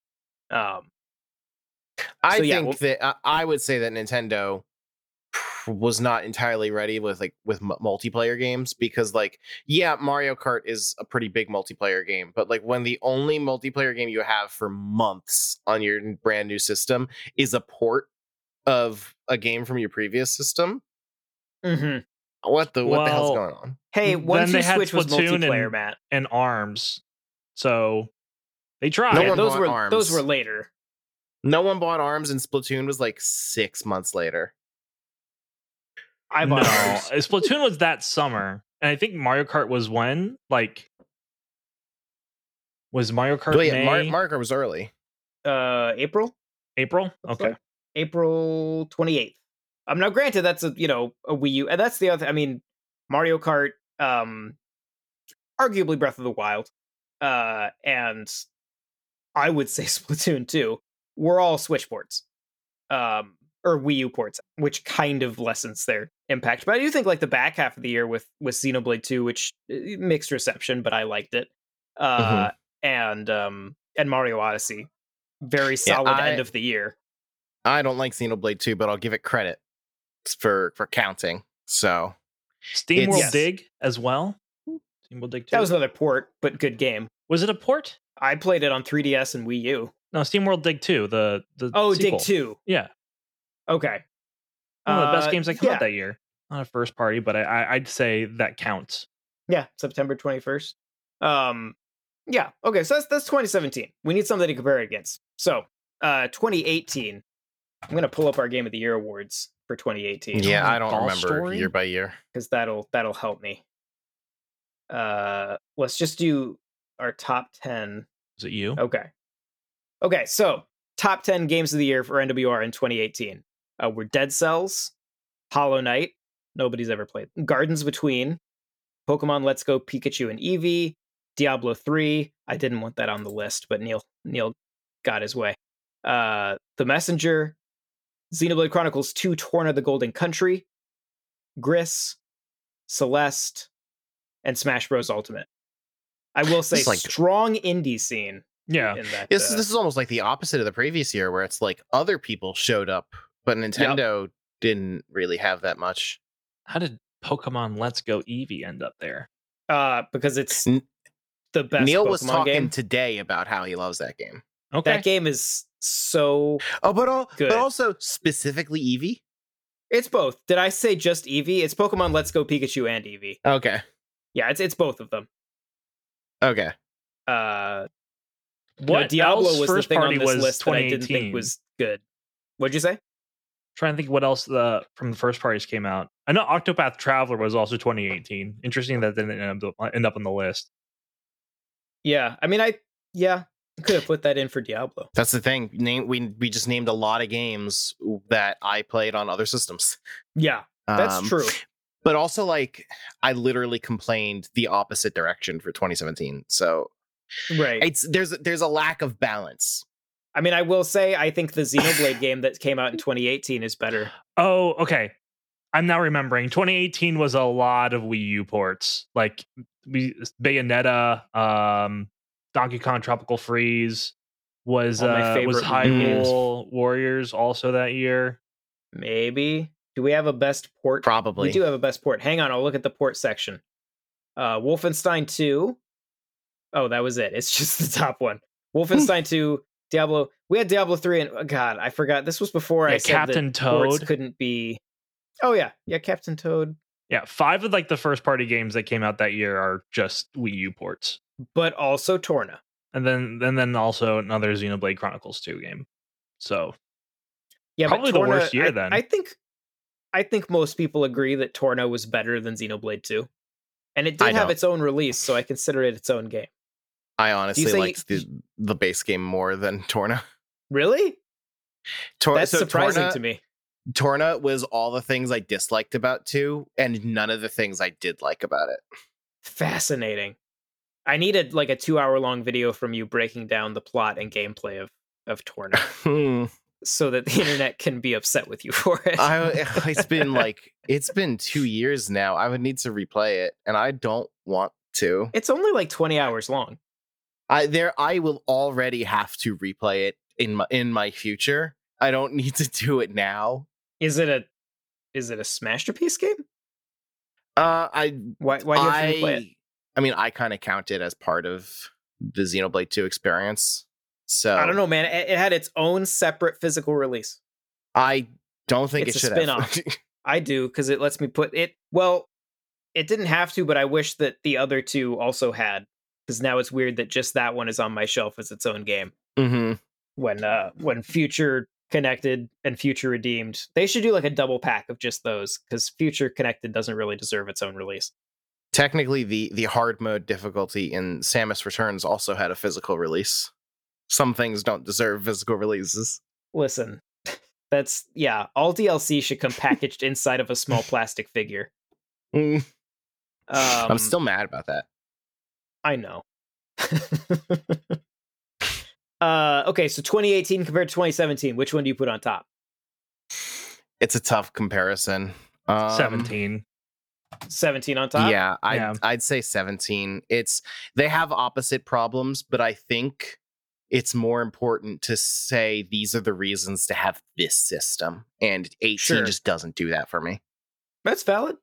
I think that I would say that Nintendo was not entirely ready with multiplayer games, because like, yeah, Mario Kart is a pretty big multiplayer game, but like when the only multiplayer game you have for months on your brand new system is a port of a game from your previous system. Mm-hmm. What the hell's going on? Hey, 1-2 Switch was multiplayer, Matt, and ARMS, so they tried. No one those bought ARMS. Those were later. No one bought ARMS, and Splatoon was like 6 months later. I bought ARMS. Splatoon was that summer, and I think Mario Kart was when? Like, was Mario Kart May? Mario Kart was early. April. Okay. April 28th. Now, granted, that's a Wii U, and that's the other. I mean, Mario Kart, arguably Breath of the Wild, and I would say Splatoon 2 were all Switch ports, or Wii U ports, which kind of lessens their impact. But I do think like the back half of the year with Xenoblade 2, which mixed reception, but I liked it, and Mario Odyssey, very solid end of the year. I don't like Xenoblade 2, but I'll give it credit for counting. So SteamWorld Dig as well. SteamWorld Dig 2. That was another port, but good game. Was it a port? I played it on 3DS and Wii U. No, SteamWorld Dig 2. The sequel. Dig 2. Yeah. Okay. One of the best games that come yeah. out that year. Not a first party, but I'd say that counts. Yeah, September 21st. Yeah, okay, so that's 2017. We need something to compare it against. So, 2018. I'm gonna pull up our Game of the Year awards for 2018. Yeah, I don't Golf remember Story? year by year. because that'll help me. Let's just do our top 10. Is it you? Okay, so top 10 games of the year for NWR in 2018 were Dead Cells, Hollow Knight, nobody's ever played, Gardens Between, Pokemon Let's Go Pikachu and Eevee, Diablo 3. I didn't want that on the list, but Neil got his way. The Messenger, Xenoblade Chronicles 2 Torna the Golden Country, Gris, Celeste, and Smash Bros. Ultimate. I will say, It's like- strong indie scene Yeah. in that. This is almost like the opposite of the previous year, where it's like other people showed up, but Nintendo didn't really have that much. How did Pokemon Let's Go Eevee end up there? Because it's N- the best Neil Pokemon was talking game. today about how he loves that game. Okay. That game is so... Oh, but Good. also specifically Eevee. It's both. Did I say just Eevee? It's Pokemon Let's Go Pikachu and Eevee. Okay. Yeah, it's both of them. Okay. What Diablo else was the first thing on party this was list that I didn't 2018? think was good. What'd you say? Trying to think what else from the first parties came out. I know Octopath Traveler was also 2018. Interesting that didn't end up on the list. Yeah, I mean, I could have put that in for Diablo. That's the thing. We just named a lot of games that I played on other systems. Yeah, that's true. But also, like, I literally complained the opposite direction for 2017. So Right. there's a lack of balance. I mean, I will say, I think the Xenoblade game that came out in 2018 is better. Oh, okay. I'm now remembering. 2018 was a lot of Wii U ports, like Bayonetta, Donkey Kong Tropical Freeze. Was All my favorite Hyrule Warriors also that year? Maybe. Do we have a best port? Probably. We do have a best port. Hang on, I'll look at the port section. Wolfenstein 2. Oh, that was it. It's just the top one. Wolfenstein 2, Diablo. We had Diablo 3, and oh, God, I forgot. This was before I said Captain that ports Toad couldn't be. Oh yeah, Captain Toad. Yeah, 5 of like the first party games that came out that year are just Wii U ports, But also Torna. and then also another Xenoblade Chronicles 2 game. So Yeah, Probably but the Torna, worst year then. I think most people agree that Torna was better than Xenoblade 2. And it did I have don't. its own release, so I consider it its own game. I honestly say- liked the base game more than Torna. Really? That's so surprising Torna, to me. Torna was all the things I disliked about 2, and none of the things I did like about it. Fascinating. I needed like a 2-hour-long video from you breaking down the plot and gameplay of Torna so that the internet can be upset with you for it. It's been 2 years now. I would need to replay it, and I don't want to. It's only like 20 hours long. I will already have to replay it in my future. I don't need to do it now. Is it a Smasterpiece game? Why do you have to replay it? I mean, I kind of count it as part of the Xenoblade 2 experience. So I don't know, man. It had its own separate physical release. I don't think It's it a should spin-off. have. I do, because it lets me put it. Well, it didn't have to, but I wish that the other two also had. Because now it's weird that just that one is on my shelf as its own game. Mm-hmm. When Future Connected and Future Redeemed, they should do like a double pack of just those, because Future Connected doesn't really deserve its own release. Technically, the hard mode difficulty in Samus Returns also had a physical release. Some things don't deserve physical releases. Listen, all DLC should come packaged inside of a small plastic figure. Mm. I'm still mad about that. I know. Okay, so 2018 compared to 2017, which one do you put on top? It's a tough comparison. 17. 17 on top? Yeah, Yeah. I'd say 17. They have opposite problems, but I think it's more important to say these are the reasons to have this system, and 18 Sure. just doesn't do that for me. That's valid.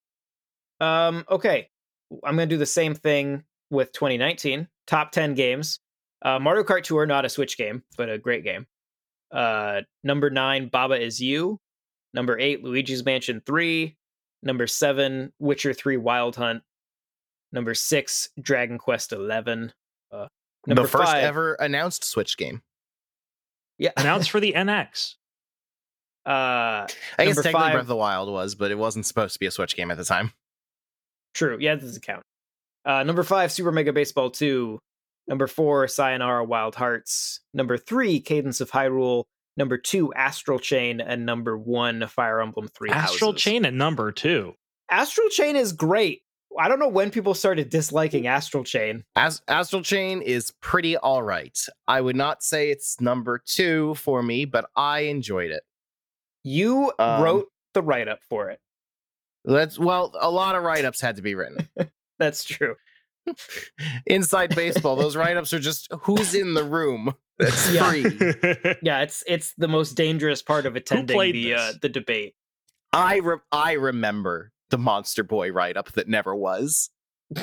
Okay. I'm going to do the same thing with 2019. Top 10 games. Mario Kart Tour, not a Switch game, but a great game. Number 9, Baba Is You. Number 8, Luigi's Mansion 3. Number 7, Witcher 3 Wild Hunt. Number 6, Dragon Quest 11. Number The first 5, ever announced Switch game. yeah, Announced for the NX. I guess Number technically 5 Breath of the Wild was, but it wasn't supposed to be a Switch game at the time. True. Yeah, that doesn't count. Number 5, Super Mega Baseball 2. Number 4, Sayonara Wild Hearts. Number 3, Cadence of Hyrule. Number 2, Astral Chain. And number 1, Fire Emblem 3 Astral Houses. Chain at number 2. Astral Chain is great. I don't know when people started disliking Astral Chain. Astral Chain is pretty all right. I would not say it's number 2 for me, but I enjoyed it. You wrote the write-up for it. A lot of write-ups had to be written. That's true. Inside baseball, those write-ups are just who's in the room. That's Yeah. free. Yeah, it's the most dangerous part of attending played the debate. I remember the Monster Boy write-up that never was.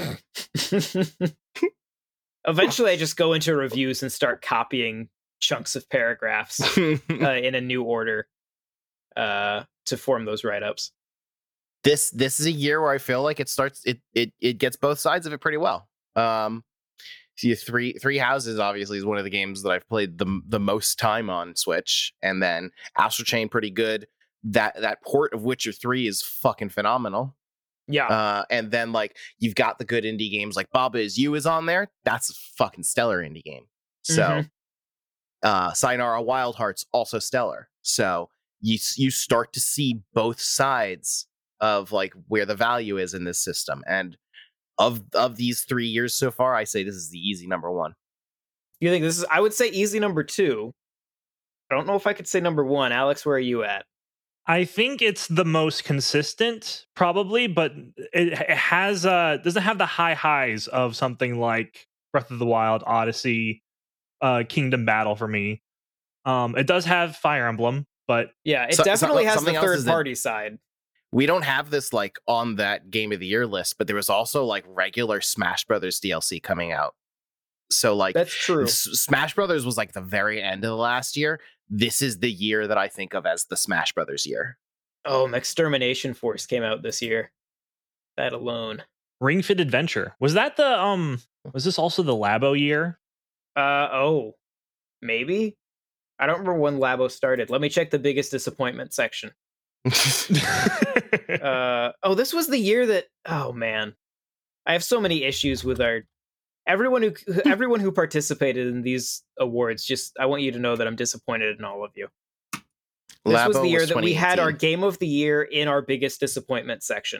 Eventually, I just go into reviews and start copying chunks of paragraphs in a new order to form those write-ups. This is a year where I feel like it gets both sides of it pretty well. See, Three Houses obviously is one of the games that I've played the most time on Switch, and then Astral Chain pretty good. That port of Witcher 3 is fucking phenomenal. Yeah. And then like you've got the good indie games like Baba Is You is on there. That's a fucking stellar indie game. So Sayonara Wild Hearts also stellar. So you start to see both sides of like where the value is in this system. And of these 3 years so far, I say this is the easy number 1. You think this is? I would say easy number 2. I don't know if I could say number 1. Alex, where are you at? I think it's the most consistent, probably, but it has doesn't have the high highs of something like Breath of the Wild, Odyssey, Kingdom Battle for me. It does have Fire Emblem, but Yeah, it definitely has the something else is that- third-party side. We don't have this like on that Game of the Year list, but there was also like regular Smash Brothers DLC coming out. So like That's true. Smash Brothers was like the very end of the last year. This is the year that I think of as the Smash Brothers year. Oh, Extermination Force came out this year. That alone. Ring Fit Adventure, was that the was this also the Labo year? Maybe. I don't remember when Labo started. Let me check the biggest disappointment section. This was the year that. Oh man, I have so many issues with everyone who participated in these awards. Just I want you to know that I'm disappointed in all of you. This was the year that we had our Game of the Year in our biggest disappointment section.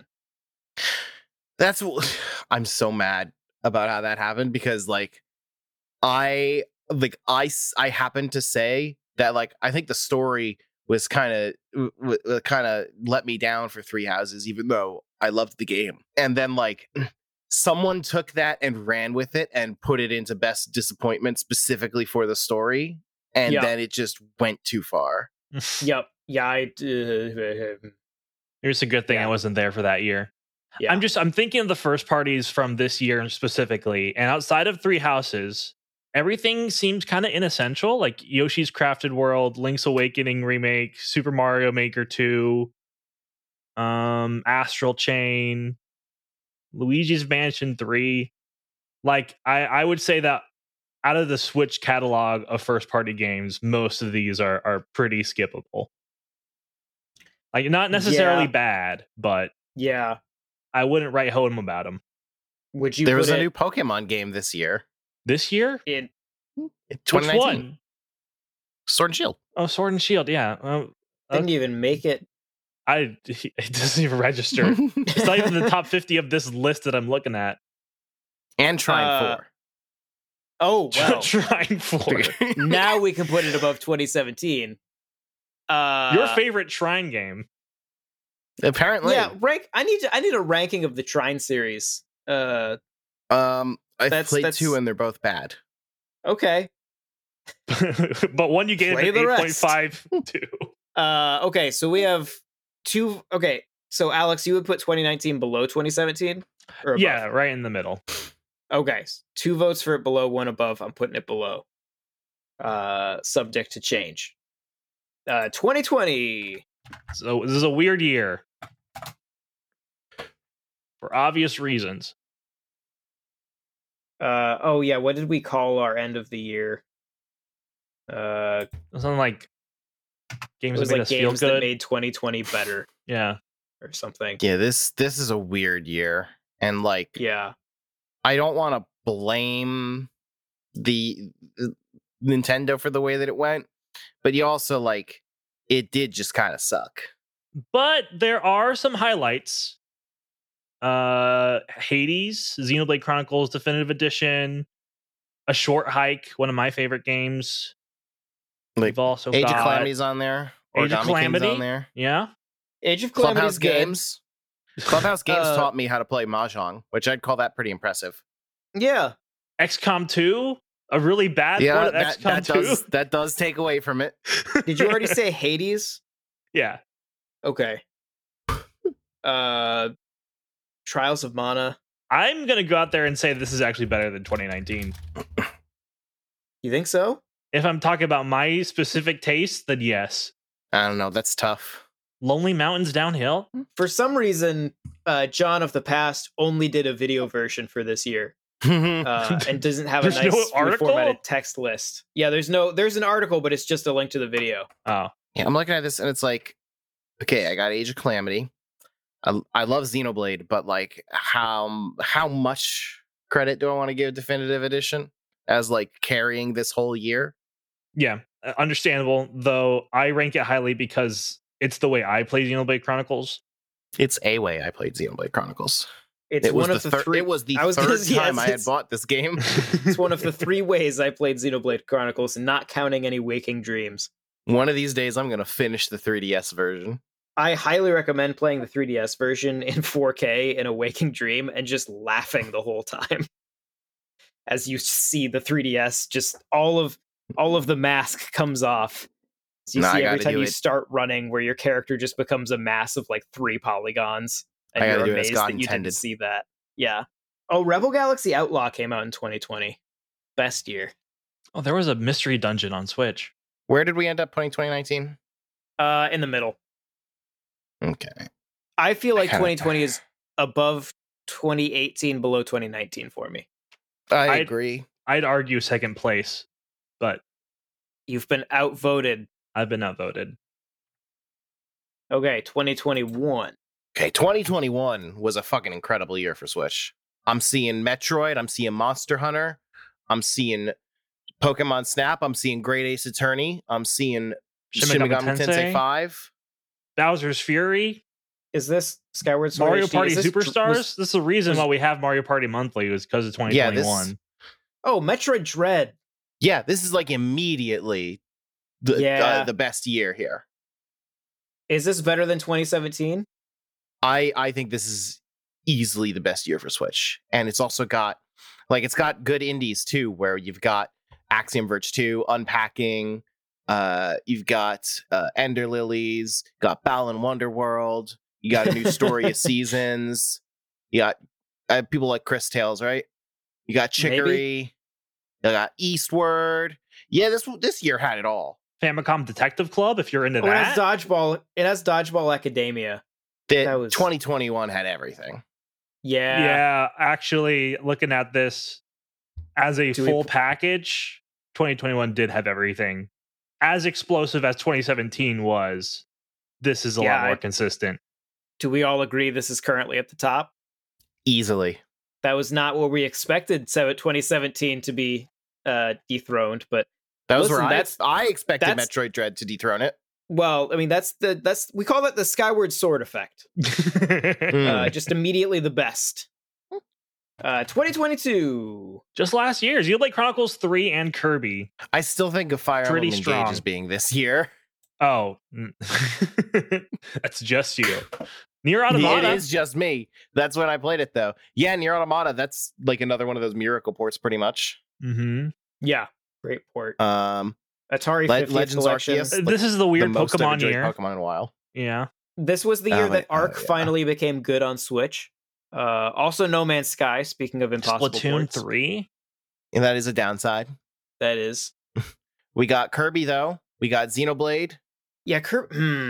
I'm so mad about how that happened because like I happened to say that like I think the story was kind of let me down for Three Houses, even though I loved the game. And then like someone took that and ran with it and put it into best disappointment specifically for the story, and then it just went too far. Yep. Yeah. Here's a good thing I wasn't there for that year. Yeah. I'm thinking of the first parties from this year specifically, and outside of Three Houses, everything seems kind of inessential, like Yoshi's Crafted World, Link's Awakening remake, Super Mario Maker 2, Astral Chain, Luigi's Mansion 3. Like I would say that out of the Switch catalog of first party games, most of these are pretty skippable. Like not necessarily bad, but yeah, I wouldn't write home about them. Would you? There was a new Pokemon game this year. This year? In 2019. Which one? Sword and Shield. Oh, Sword and Shield. Yeah. Didn't even make it. It doesn't even register. It's not even the top 50 of this list that I'm looking at. And Trine 4. Oh, well. Trine 4. Now we can put it above 2017. Your favorite Shrine game. Apparently. Yeah, I need a ranking of the Trine series. I've played 2 and they're both bad. Okay. But one you gave Play an the rest. 8.5 to. Okay, so we have 2. Okay, so Alex, you would put 2019 below 2017? Or above? Yeah, right in the middle. Okay, 2 votes for it below, 1 above. I'm putting it below. Subject to change. 2020. So this is a weird year for obvious reasons. Oh yeah, what did we call our end of the year? Something like It games was that made like us feel games that good. made 2020 better Yeah. or something. Yeah, this is a weird year, and like Yeah. I don't want to blame the Nintendo for the way that it went, but you also like it did just kind of suck. But there are some highlights. Hades, Xenoblade Chronicles Definitive Edition, A Short Hike, one of my favorite games. Like We've also Age got of Calamity's on there. Age of Origami King's Calamity. on there. Yeah. Age of Calamity Clubhouse is good. Games. Clubhouse Games Uh, taught me how to play Mahjong, which I'd call that pretty impressive. Yeah. XCOM 2, a really bad Yeah, port of XCOM 2. that does take away from it. Did you already say Hades? Yeah. Okay. Trials of Mana. I'm going to go out there and say this is actually better than 2019. You think so? If I'm talking about my specific taste, then yes. I don't know. That's tough. Lonely Mountains Downhill. For some reason, John of the Past only did a video version for this year. And doesn't have a There's no nice article? reformatted text list. Yeah, there's an article, but it's just a link to the video. Oh. Yeah, I'm looking at this and it's like, okay, I got Age of Calamity. I love Xenoblade, but like, how much credit do I want to give Definitive Edition as like carrying this whole year? Yeah, understandable. Though I rank it highly because it's the way I play Xenoblade Chronicles. It's a way I played Xenoblade Chronicles. It's one of the three. It was the I was third gonna say, time yes, I had it's- bought this game. It's one of the three ways I played Xenoblade Chronicles, not counting any Waking Dreams. One of these days, I'm gonna finish the 3DS version. I highly recommend playing the 3DS version in 4K in a Waking Dream and just laughing the whole time as you see the 3DS, just all of the mask comes off. So you No, I see every gotta time do you it. start running, where your character just becomes a mass of like 3 polygons, and I gotta you're do it as amazed God that you intended. didn't see that. Yeah. Oh, Rebel Galaxy Outlaw came out in 2020. Best year. Oh, there was a mystery dungeon on Switch. Where did we end up putting 2019? In the middle. Okay. I feel like kinda- 2020 is above 2018, below 2019 for me. I I'd- agree. I'd argue second place, but You've been outvoted. I've been outvoted. Okay, 2021. Okay, 2021 was a fucking incredible year for Switch. I'm seeing Metroid, I'm seeing Monster Hunter, I'm seeing Pokemon Snap, I'm seeing Great Ace Attorney, I'm seeing Shin Megami Tensei 5. Bowser's Fury, Is this Skyward Sword Mario HD? Party Is this- Superstars. was- This is the reason was- why we have Mario Party Monthly, was because of Yeah, 2021. Oh, Metroid Dread. Yeah, this is like immediately the best year here. Is this better than 2017? I think this is easily the best year for Switch. And it's also got it's got good indies too, where you've got Axiom Verge 2, Unpacking, you've got Ender Lilies, got Balan Wonderworld, you got a new Story of Seasons, you got people like Chris Tales, right? You got Chicory, you got Eastward. Yeah, this year had it all. Famicom Detective Club, if you're into Oh, it has that. Dodgeball. It has Dodgeball Academia. That was- 2021 had everything. Yeah. Yeah, actually, looking at this as a Do we full p- package, 2021 did have everything. As explosive as 2017 was, this is a Yeah, lot more I- consistent. Do we all agree this is currently at the top? Easily. That was not what we expected. So 2017 to be dethroned, but That was Listen, where that's- I expected that's- Metroid Dread to dethrone it. well, I mean that's we call that the Skyward Sword effect. Just immediately the best. 2022. Just last year, Xenoblade Chronicles 3 and Kirby. I still think of Fire Pretty Emblem strong. Engage as being this year. Oh, that's just you. Nier Automata. It is just me. That's when I played it, though. Yeah, Nier Automata. That's like another one of those miracle ports, pretty much. Mm-hmm. Yeah, great port. Um, Atari Le- 50th Legends collection. Arceus. Like, This is the weird the most I've Pokemon enjoyed year. Pokemon in a while. Yeah. This was the Oh, year wait, that Arc yeah. finally became good on Switch. Also, No Man's Sky. Speaking of impossible Splatoon ports, 3. And that is a downside. that is. We got Kirby, though. We got Xenoblade. Yeah,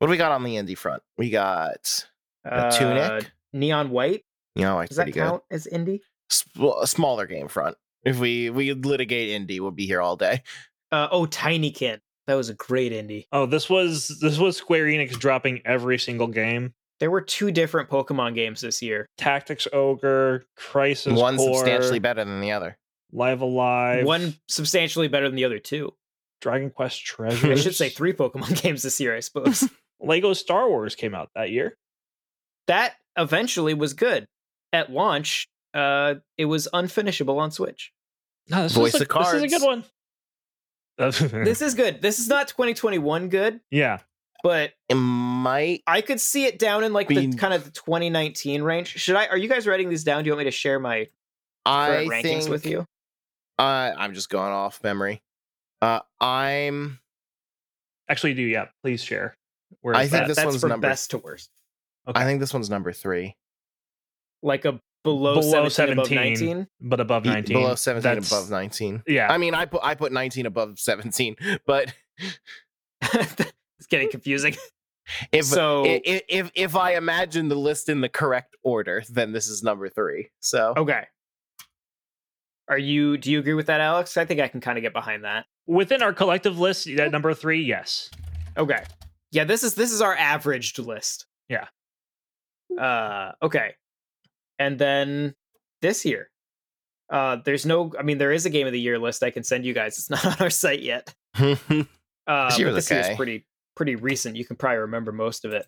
What do we got on the indie front? We got Tunic. Neon White. Like Does that pretty count as indie? A smaller game front. If we litigate indie, we'll be here all day. Tinykin. That was a great indie. Oh, this was Square Enix dropping every single game. There were 2 different Pokemon games this year. Tactics Ogre, Crisis One Core, substantially better than the other. Live Alive. One substantially better than the other 2. Dragon Quest Treasures. I should say 3 Pokemon games this year, I suppose. Lego Star Wars came out that year. That eventually was good. At launch, it was unfinishable on Switch. No, Voice of Cards. This is a good one. This is good. This is not 2021 good, Yeah. but It might. I could see it down in like the Be- kind of the 2019 range. Are you guys writing these down? Do you want me to share my current rankings with you? I'm just going off memory. I'm. Actually, do yeah. Please share. Where I is think that? this That's one's from number. best to worst. Okay. I think this one's number 3. Like a below 17, above 17, 19. but above 19. Below 17, That's- above 19. Yeah. I mean, I put 19 above 17, but It's getting confusing. if So- if I imagine the list in the correct order, then this is number 3. So Okay. Do you agree with that, Alex? I think I can kind of get behind that. Within our collective list, at number 3, yes. Okay. Yeah, this is our averaged list. Yeah. Okay. And then this year. There is a game of the year list I can send you guys. It's not on our site yet. This But year's this year's okay. pretty recent. You can probably remember most of it.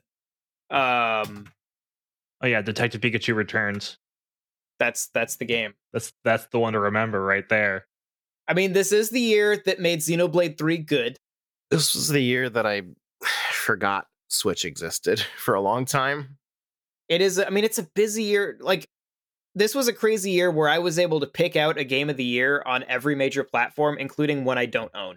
Oh yeah, Detective Pikachu Returns. That's the game. That's the one to remember right there. I mean, this is the year that made Xenoblade 3 good. This was the year that I forgot Switch existed for a long time. It is. I mean, it's a busy year. Like, this was a crazy year where I was able to pick out a game of the year on every major platform, including one I don't own.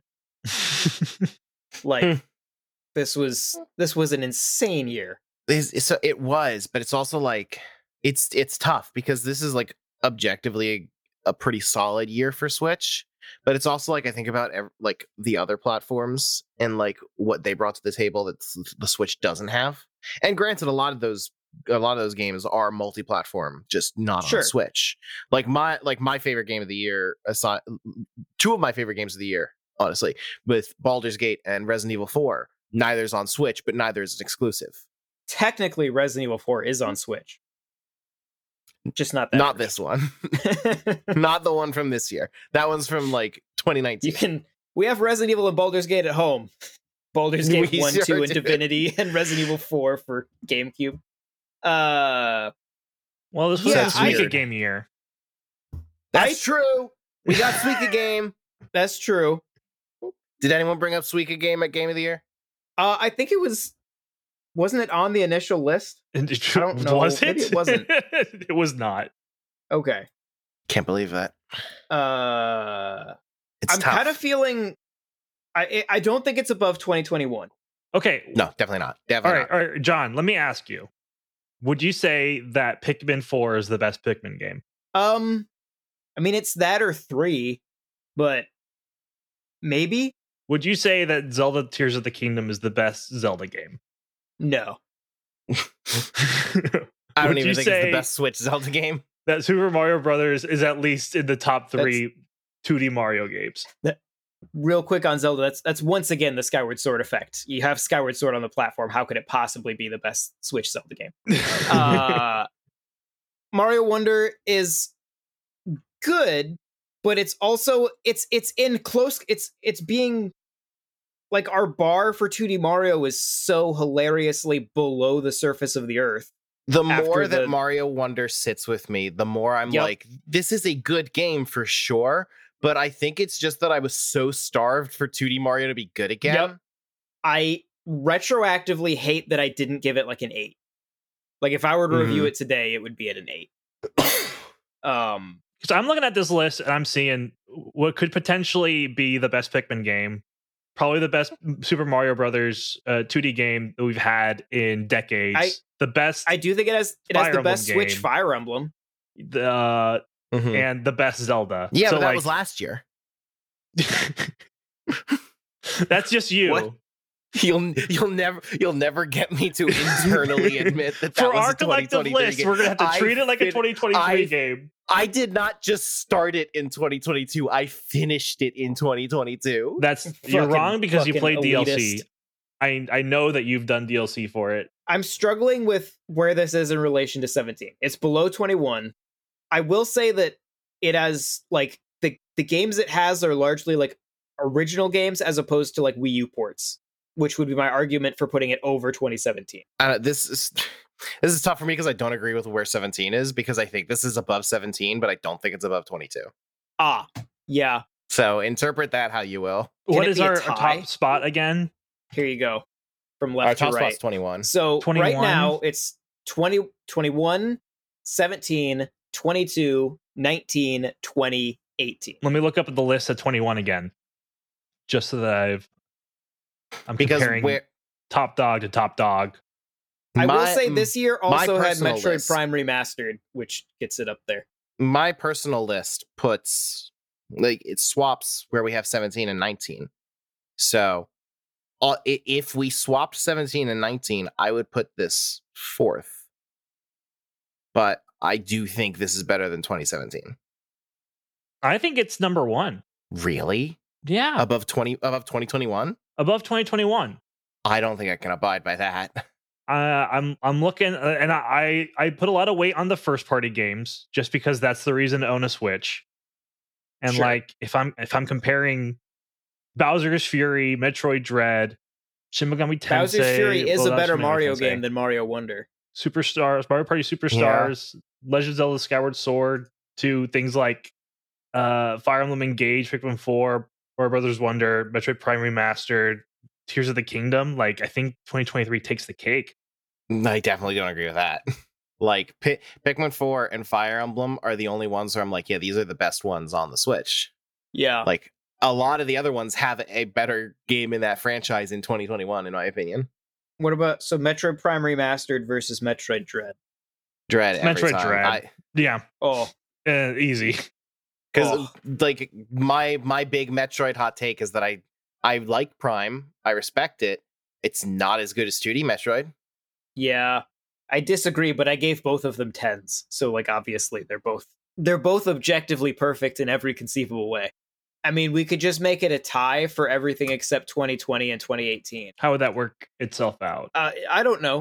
Like, this was an insane year. So it was, but it's also like it's tough because this is like objectively a pretty solid year for Switch, but it's also like I think about like the other platforms and like what they brought to the table that the Switch doesn't have. And granted, a lot of those games are multi-platform, just not Sure. on Switch. Like my favorite game of the year, aside, 2 of my favorite games of the year, honestly, with Baldur's Gate and Resident Evil 4. Neither's on Switch, but neither is exclusive. Technically, Resident Evil 4 is on Switch. Just not that. Not this one. Not the one from this year. That one's from like 2019. We have Resident Evil and Baldur's Gate at home. Baldur's Gate We 1, sure 2, and do. Divinity, and Resident Evil 4 for GameCube. Well, this was Yeah, a Suika weird. game year. That's true. We got Suika Game. That's true. Did anyone bring up Suika Game at Game of the Year? I think it wasn't it on the initial list? I don't know. Was it? Maybe it wasn't. It was not. Okay. Can't believe that. It's I'm tough. kind of feeling I don't think it's above 2021. Okay. No, definitely not. All Definitely right, all right, John, let me ask you. Would you say that Pikmin 4 is the best Pikmin game? I mean, it's that or 3, but maybe? Would you say that Zelda Tears of the Kingdom is the best Zelda game? No. not. I don't Would even you think it's say the best Switch Zelda game. that Super Mario Brothers is at least in the top 3 2D Mario games? Real quick on Zelda, that's once again the Skyward Sword effect. You have Skyward Sword on the platform. How could it possibly be the best Switch Zelda game? Mario Wonder is good, but it's also it's in close. It's being like our bar for 2D Mario is so hilariously below the surface of the earth. The After more that the- Mario Wonder sits with me, the more I'm Yep. like, this is a good game for sure. But I think it's just that I was so starved for 2D Mario to be good again. Yep. I retroactively hate that I didn't give it like an 8. Like if I were to review it today, it would be at an 8. So I'm looking at this list and I'm seeing what could potentially be the best Pikmin game, probably the best Super Mario Brothers 2D game that we've had in decades. The best, I do think it has Fire the best Emblem Switch game. Fire Emblem. and the best Zelda. Yeah, So, but that like, was last year. that's just you. What? You'll never get me to internally admit that For was our a collective 2023 list, game. we're gonna have to treat it like a fin- 2023 game. I did not just start it in 2022. I finished it in 2022. You're Fucking- wrong because you fucking played DLC. elitist. I know that you've done DLC for it. I'm struggling with where this is in relation to 17. It's below 21. I will say that it has like the games it has are largely like original games as opposed to like Wii U ports, which would be my argument for putting it over 2017. This is tough for me because I don't agree with where 17 is, because I think this is above 17, but I don't think it's above 22. Ah, yeah. So interpret that how you will. What it is be a our tie? top spot again? Here you go. From Our left top to spot's right. 21. So 21? right now it's 20, 21, 17, 22, 19, 20, 18. Let me look up the list at 21 again, just so that I'm Because comparing top dog to top dog. I will say this year also had personal Metroid list. Prime Remastered, which gets it up there. My personal list puts, like, it swaps where we have 17 and 19. So if we swapped 17 and 19, I would put this fourth. But I do think this is better than 2017. I think it's number one. Really? Yeah, Above 2021? above 2021. I don't think I can abide by that. I'm looking, and I put a lot of weight on the first party games just because that's the reason to own a Switch. And Sure. like if I'm comparing Bowser's Fury, Metroid Dread, Shin Megami Tensei, Bowser's Fury is well, a that's better Shin Megami Mario Tensei. game than Mario Wonder. Superstars, Mario Party Superstars, Legend of Zelda Skyward Sword, to things like Fire Emblem Engage, Pikmin 4, Mario Brothers Wonder, Metroid Prime Remastered, Tears of the Kingdom. Like, I think 2023 takes the cake. I definitely don't agree with that. Like, Pikmin 4 and Fire Emblem are the only ones where I'm like, yeah, these are the best ones on the Switch. Yeah. Like, a lot of the other ones have a better game in that franchise in 2021, in my opinion. What about Metroid Prime Remastered versus Metroid Dread? Dread every Metroid time. Dread. Yeah, Oh, easy. Because like my big Metroid hot take is that I like Prime. I respect it. It's not as good as 2D Metroid. yeah. I disagree, but I gave both of them 10s. So like obviously they're both objectively perfect in every conceivable way. I mean, we could just make it a tie for everything except 2020 and 2018. How would that work itself out? I don't know.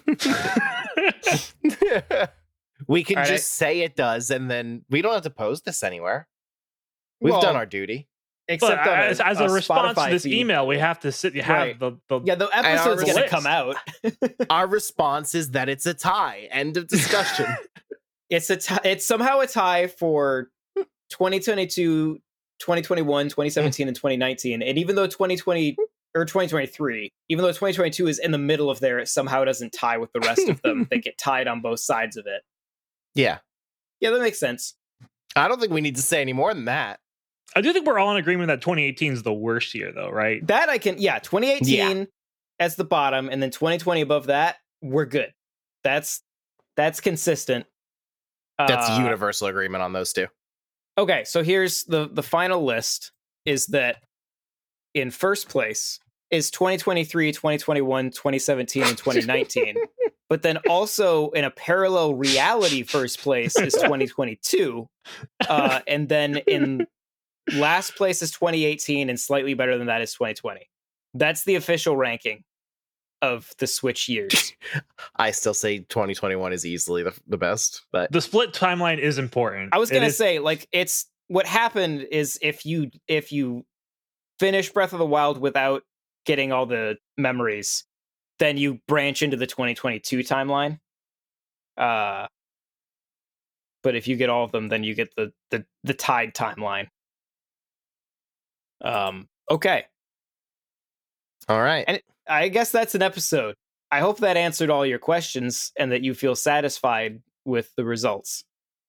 We can All right, just say it does, and then we don't have to post this anywhere. We've Well, done our duty. Except But on as a response Spotify to this feed. email, we have to sit. You have Right. the Yeah, the episode's our gonna list. come out. Our response is that it's a tie. End of discussion. It's somehow a tie for 2022, 2021, 2017, and 2019. And even though 2020 or 2023, even though 2022 is in the middle of there, it somehow doesn't tie with the rest of them. They get tied on both sides of it. Yeah. Yeah, that makes sense. I don't think we need to say any more than that. I do think we're all in agreement that 2018 is the worst year, though, right? That I can, 2018 as the bottom, and then 2020 above that, we're good. That's consistent. That's universal agreement on those two. Okay, so here's the final list is that in first place is 2023, 2021, 2017, and 2019. But then also in a parallel reality first place is 2022. And then in last place is 2018, and slightly better than that is 2020. That's the official ranking of the Switch years. I still say 2021 is easily the best, but The split timeline is important. I was It gonna is- say, like, it's what happened is if you finish Breath of the Wild without getting all the memories, then you branch into the 2022 timeline. But if you get all of them, then you get the tied timeline. Okay. all right. And I guess that's an episode. I hope that answered all your questions and that you feel satisfied with the results.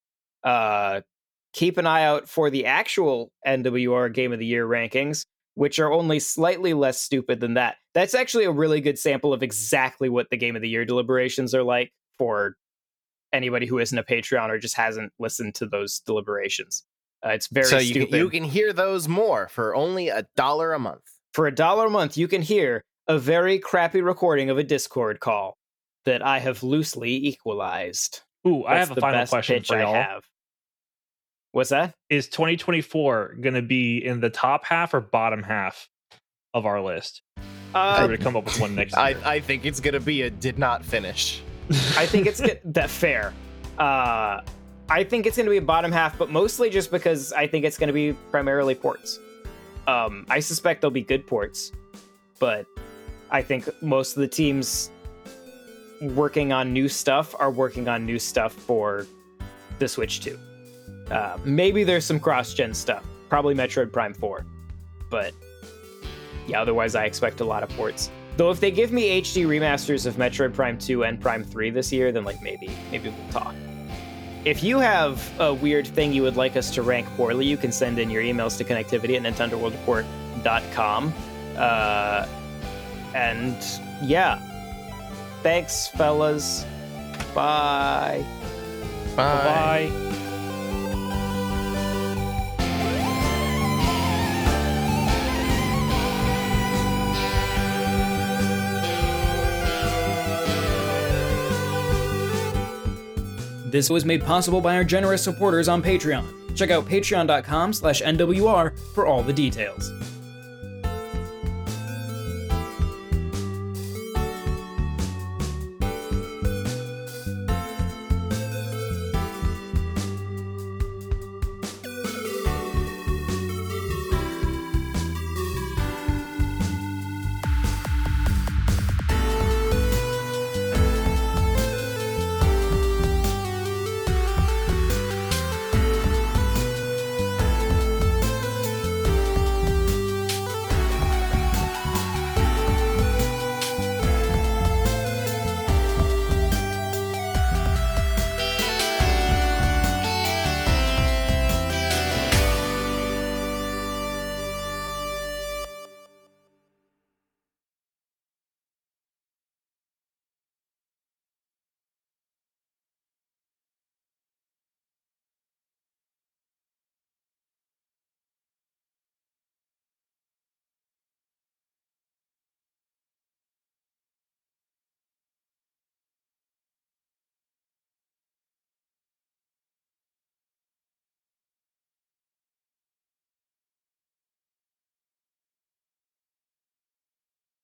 Keep an eye out for the actual NWR Game of the Year rankings, which are only slightly less stupid than that. That's actually a really good sample of exactly what the Game of the Year deliberations are like for anybody who isn't a Patreon or just hasn't listened to those deliberations. It's very So stupid. you can hear those more for only $1 a month. For $1 a month, you can hear a very crappy recording of a Discord call that I have loosely equalized. Ooh, I That's have a the final best question pitch for I y'all. have. What's that? Is 2024 going to be in the top half or bottom half of our list? If we were to come up with one next year. I think it's gonna be a did not finish. I think it's that fair. I think it's going to be a bottom half, but mostly just because I think it's going to be primarily ports. I suspect there'll be good ports, but I think most of the teams working on new stuff are working on new stuff for the Switch 2. Maybe there's some cross-gen stuff, probably Metroid Prime 4, but yeah, otherwise I expect a lot of ports. Though if they give me HD remasters of Metroid Prime 2 and Prime 3 this year, then like maybe we'll talk. If you have a weird thing you would like us to rank poorly, you can send in your emails to connectivity@nintendoworldreport.com. And yeah, thanks, fellas. Bye. Bye. This was made possible by our generous supporters on Patreon. Check out patreon.com/NWR for all the details.